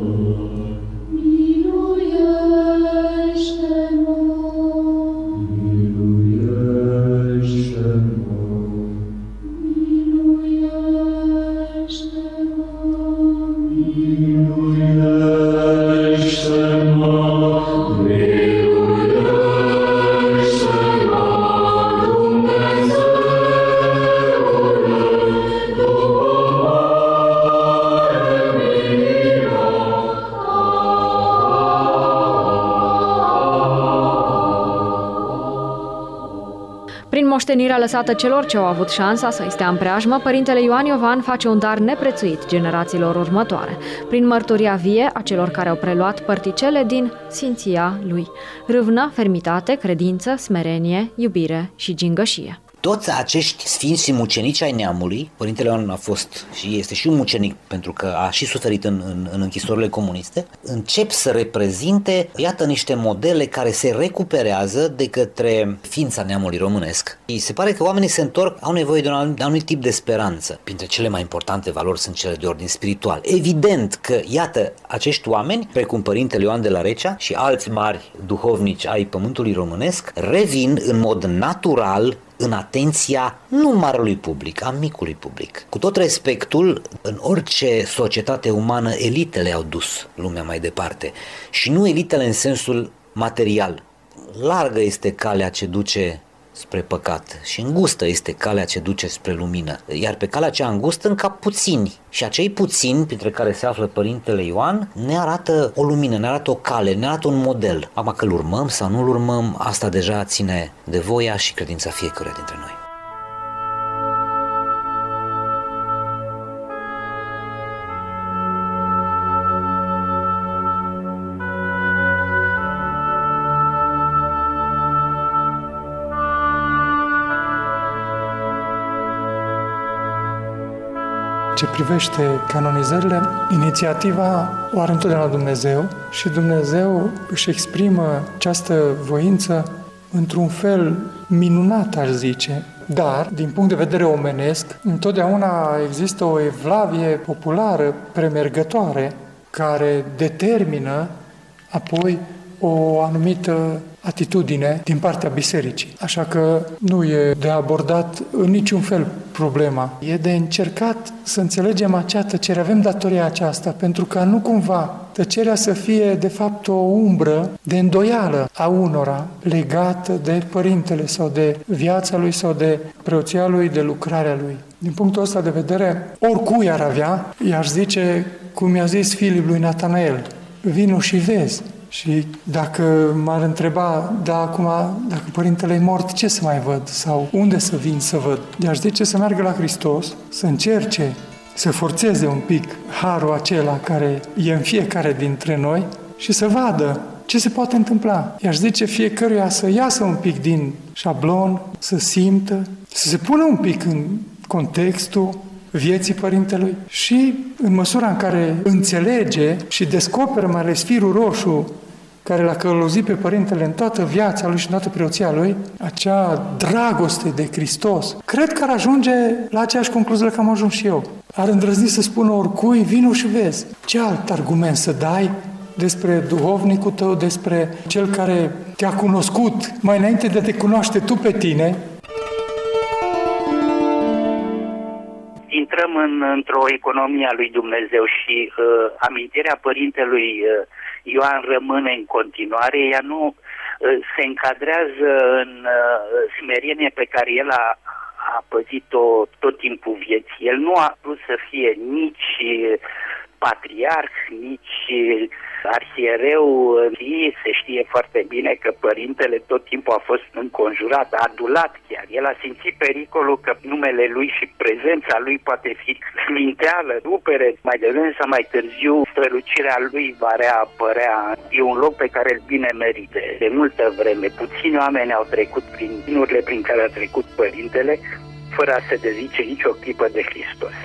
miluiește-mă, miluiește-mă, miluiește-mă, Prin moștenirea lăsată celor ce au avut șansa să-i stea în preajmă, Părintele Ioan Iovan face un dar neprețuit generațiilor următoare, prin mărturia vie a celor care au preluat părticele din sfinția lui: râvnă, fermitate, credință, smerenie, iubire și gingășie. Toți acești sfinți și mucenici ai neamului, Părintele Ioan a fost și este și un mucenic pentru că a și suferit în, în, în închisorile comuniste, încep să reprezinte, iată, niște modele care se recuperează de către ființa neamului românesc. Se pare că oamenii se întorc, au nevoie de un anumit, de un anumit tip de speranță. Printre cele mai importante valori sunt cele de ordin spiritual. Evident că, iată, acești oameni, precum Părintele Ioan de la Recea și alți mari duhovnici ai pământului românesc, revin în mod natural în atenția nu marelui public, a micului public. Cu tot respectul, în orice societate umană, elitele au dus lumea mai departe. Și nu elitele în sensul material. Largă este calea ce duce spre păcat și îngustă este calea ce duce spre lumină. Iar pe calea cea îngustă încap puțini. Și acei puțini, printre care se află Părintele Ioan, ne arată o lumină, ne arată o cale, ne arată un model. Acum că îl urmăm sau nu îl urmăm, asta deja ține de voia și credința fiecăruia dintre noi. Ce privește canonizările, inițiativa o are întotdeauna Dumnezeu și Dumnezeu își exprimă această voință într-un fel minunat, aș zice. Dar, din punct de vedere omenesc, întotdeauna există o evlavie populară premergătoare care determină apoi o anumită atitudine din partea bisericii. Așa că nu e de abordat în niciun fel problema. E de încercat să înțelegem acea tăcere. Avem datoria aceasta pentru ca nu cumva tăcerea să fie de fapt o umbră de îndoială a unora legată de părintele sau de viața lui sau de preoția lui, de lucrarea lui. Din punctul ăsta de vedere, oricui ar avea, i-aș zice, cum i-a zis Filip lui Natanael: vino și vezi. Și dacă m-ar întreba, da, acum, dacă părintele e mort, ce să mai văd? Sau unde să vin să văd? I-aș zice să meargă la Hristos, să încerce, să forțeze un pic harul acela care e în fiecare dintre noi și să vadă ce se poate întâmpla. I-aș zice fiecăruia să iasă un pic din șablon, să simtă, să se pună un pic în contextul vieții părintelui și în măsura în care înțelege și descoperă mai ales firul roșu care l-a călăuzit pe părintele în toată viața lui și în toată preoția lui, acea dragoste de Hristos, cred că ar ajunge la aceeași concluzie la care am ajuns și eu. Ar îndrăzni să spună oricui: vino și vezi. Ce alt argument să dai despre duhovnicul tău, despre cel care te-a cunoscut mai înainte de a te cunoaște tu pe tine? Intrăm în, într-o economie a lui Dumnezeu și uh, amintirea părintelui uh, Ioan rămâne în continuare. Ea nu uh, se încadrează în uh, smerenie pe care el a, a a păzit-o tot timpul vieții. El nu a vrut să fie nici patriarh, nici arhiereu. Se știe foarte bine că părintele tot timpul a fost înconjurat, adulat chiar. El a simțit pericolul că numele lui și prezența lui poate fi sminteală, rupere. Mai devreme sau mai târziu, strălucirea lui va reapărea. E un loc pe care îl bine merite. De multă vreme, puțini oameni au trecut prin chinurile prin care a trecut părintele, fără a se dezice nicio clipă de Hristos.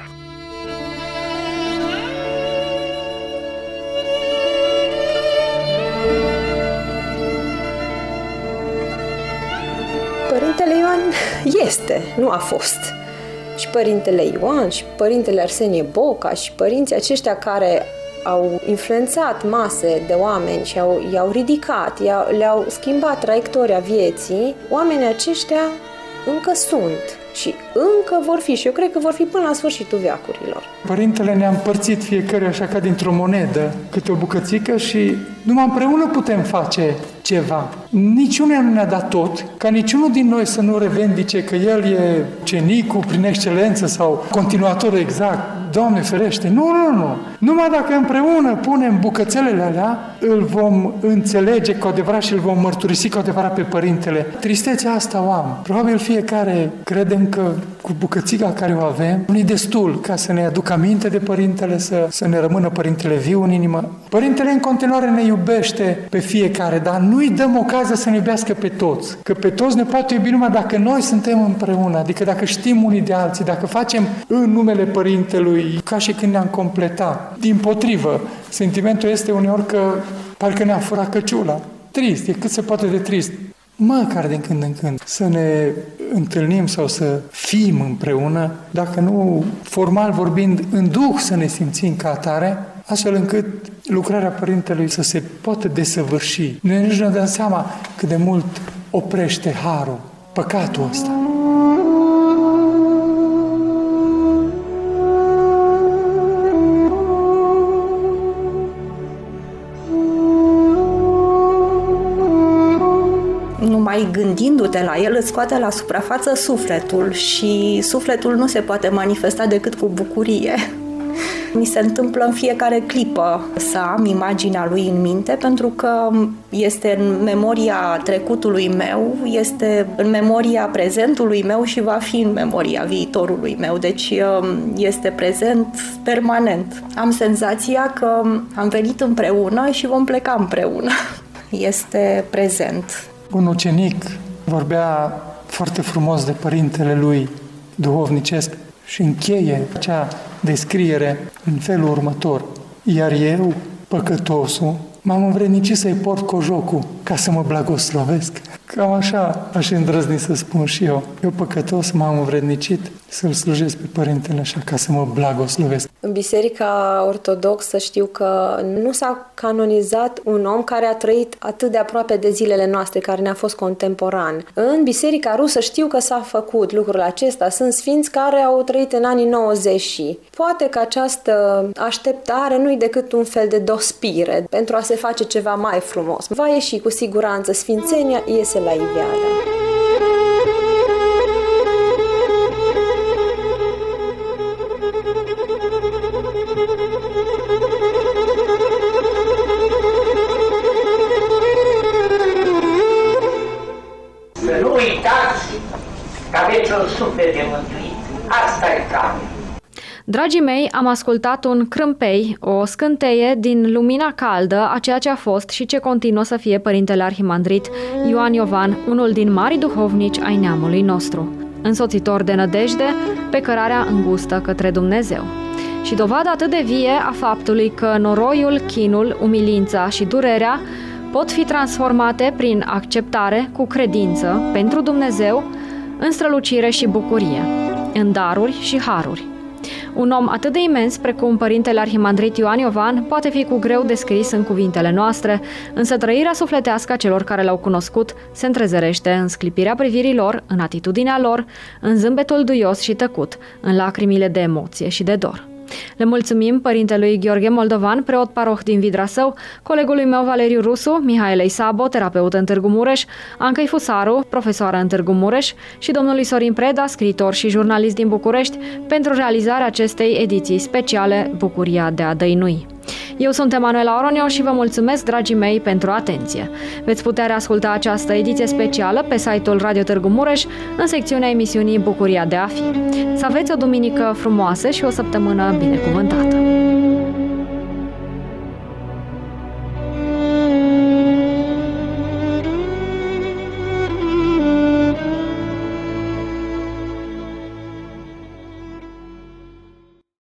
Părintele Ioan este, nu a fost. Și Părintele Ioan, și Părintele Arsenie Boca, și părinții aceștia care au influențat mase de oameni și au, i-au ridicat, i-au, le-au schimbat traiectoria vieții, oamenii aceștia încă sunt și încă vor fi și eu cred că vor fi până la sfârșitul veacurilor. Părintele ne-a împărțit fiecare așa ca dintr-o monedă, câte o bucățică și numai împreună putem face ceva. Niciunul nu ne-a dat tot, ca niciunul din noi să nu revendice că el e cenicul prin excelență sau continuatorul exact. Doamne ferește! Nu, nu, nu! Numai dacă împreună punem bucățelele alea, îl vom înțelege cu adevărat și îl vom mărturisi cu adevărat pe Părintele. Tristețea asta o am. Probabil fiecare credem că cu bucățica care o avem, nu-i destul ca să ne aducă aminte de Părintele, să, să ne rămână Părintele viu în inimă. Părintele în continuare ne iubește pe fiecare, dar nu-i dăm ocazia să ne iubească pe toți. Că pe toți ne poate iubi numai dacă noi suntem împreună, adică dacă știm unii de alții, dacă facem în numele Părintelui ca și când ne-am completat. Dimpotrivă, sentimentul este uneori că parcă ne-am furat căciula. Trist, e cât se poate de trist. Măcar din când în când să ne întâlnim sau să fim împreună, dacă nu formal vorbind, în duh să ne simțim ca atare, astfel încât lucrarea Părintelui să se poată desăvârși. Noi nici nu ne dăm seama cât de mult oprește harul, păcatul ăsta. Numai gândindu-te la el îți scoate la suprafață sufletul și sufletul nu se poate manifesta decât cu bucurie. Mi se întâmplă în fiecare clipă să am imaginea lui în minte, pentru că este în memoria trecutului meu, este în memoria prezentului meu și va fi în memoria viitorului meu. Deci este prezent permanent. Am senzația că am venit împreună și vom pleca împreună. Este prezent. Un ucenic vorbea foarte frumos de Părintele lui duhovnicesc și încheie acea descriere în felul următor. Iar eu, păcătosul, m-am învrednicit să-i port cojocul ca să mă blagoslovesc. Cam așa aș îndrăzni să spun și eu. Eu, păcătos, m-am învrednicit să-L slujesc pe Părintele așa ca să mă blagoslovesc. În Biserica Ortodoxă știu că nu s-a canonizat un om care a trăit atât de aproape de zilele noastre, care ne-a fost contemporan. În Biserica Rusă știu că s-a făcut lucrul acesta. Sunt sfinți care au trăit în anii nouăzeci și poate că această așteptare nu-i decât un fel de dospire pentru a se face ceva mai frumos. Va ieși cu siguranță, sfințenia iese la iveală. Să nu uitați că aveți un suflet de mântuit. Asta e calea. Dragii mei, am ascultat un crâmpei, o scânteie din lumina caldă a ceea ce a fost și ce continuă să fie Părintele Arhimandrit Ioan Iovan, unul din mari duhovnici ai neamului nostru, însoțitor de nădejde pe cărarea îngustă către Dumnezeu. Și dovadă atât de vie a faptului că noroiul, chinul, umilința și durerea pot fi transformate prin acceptare, cu credință, pentru Dumnezeu, în strălucire și bucurie, în daruri și haruri. Un om atât de imens precum Părintele Arhimandrit Ioan Iovan poate fi cu greu descris în cuvintele noastre, însă trăirea sufletească a celor care l-au cunoscut se întrezerește în sclipirea privirii lor, în atitudinea lor, în zâmbetul duios și tăcut, în lacrimile de emoție și de dor. Le mulțumim părintelui Gheorghe Moldovan, preot paroh din Vidrasău, colegului meu Valeriu Rusu, Mihaelei Sabo, terapeut în Târgu Mureș, Ancăi Fusaru, profesoară în Târgu Mureș și domnului Sorin Preda, scriitor și jurnalist din București, pentru realizarea acestei ediții speciale Bucuria de a dăinui. Eu sunt Emanuela Oronio și vă mulțumesc, dragii mei, pentru atenție. Veți putea reasculta această ediție specială pe site-ul Radio Târgu Mureș, în secțiunea emisiunii Bucuria de a fi. Să aveți o duminică frumoasă și o săptămână binecuvântată!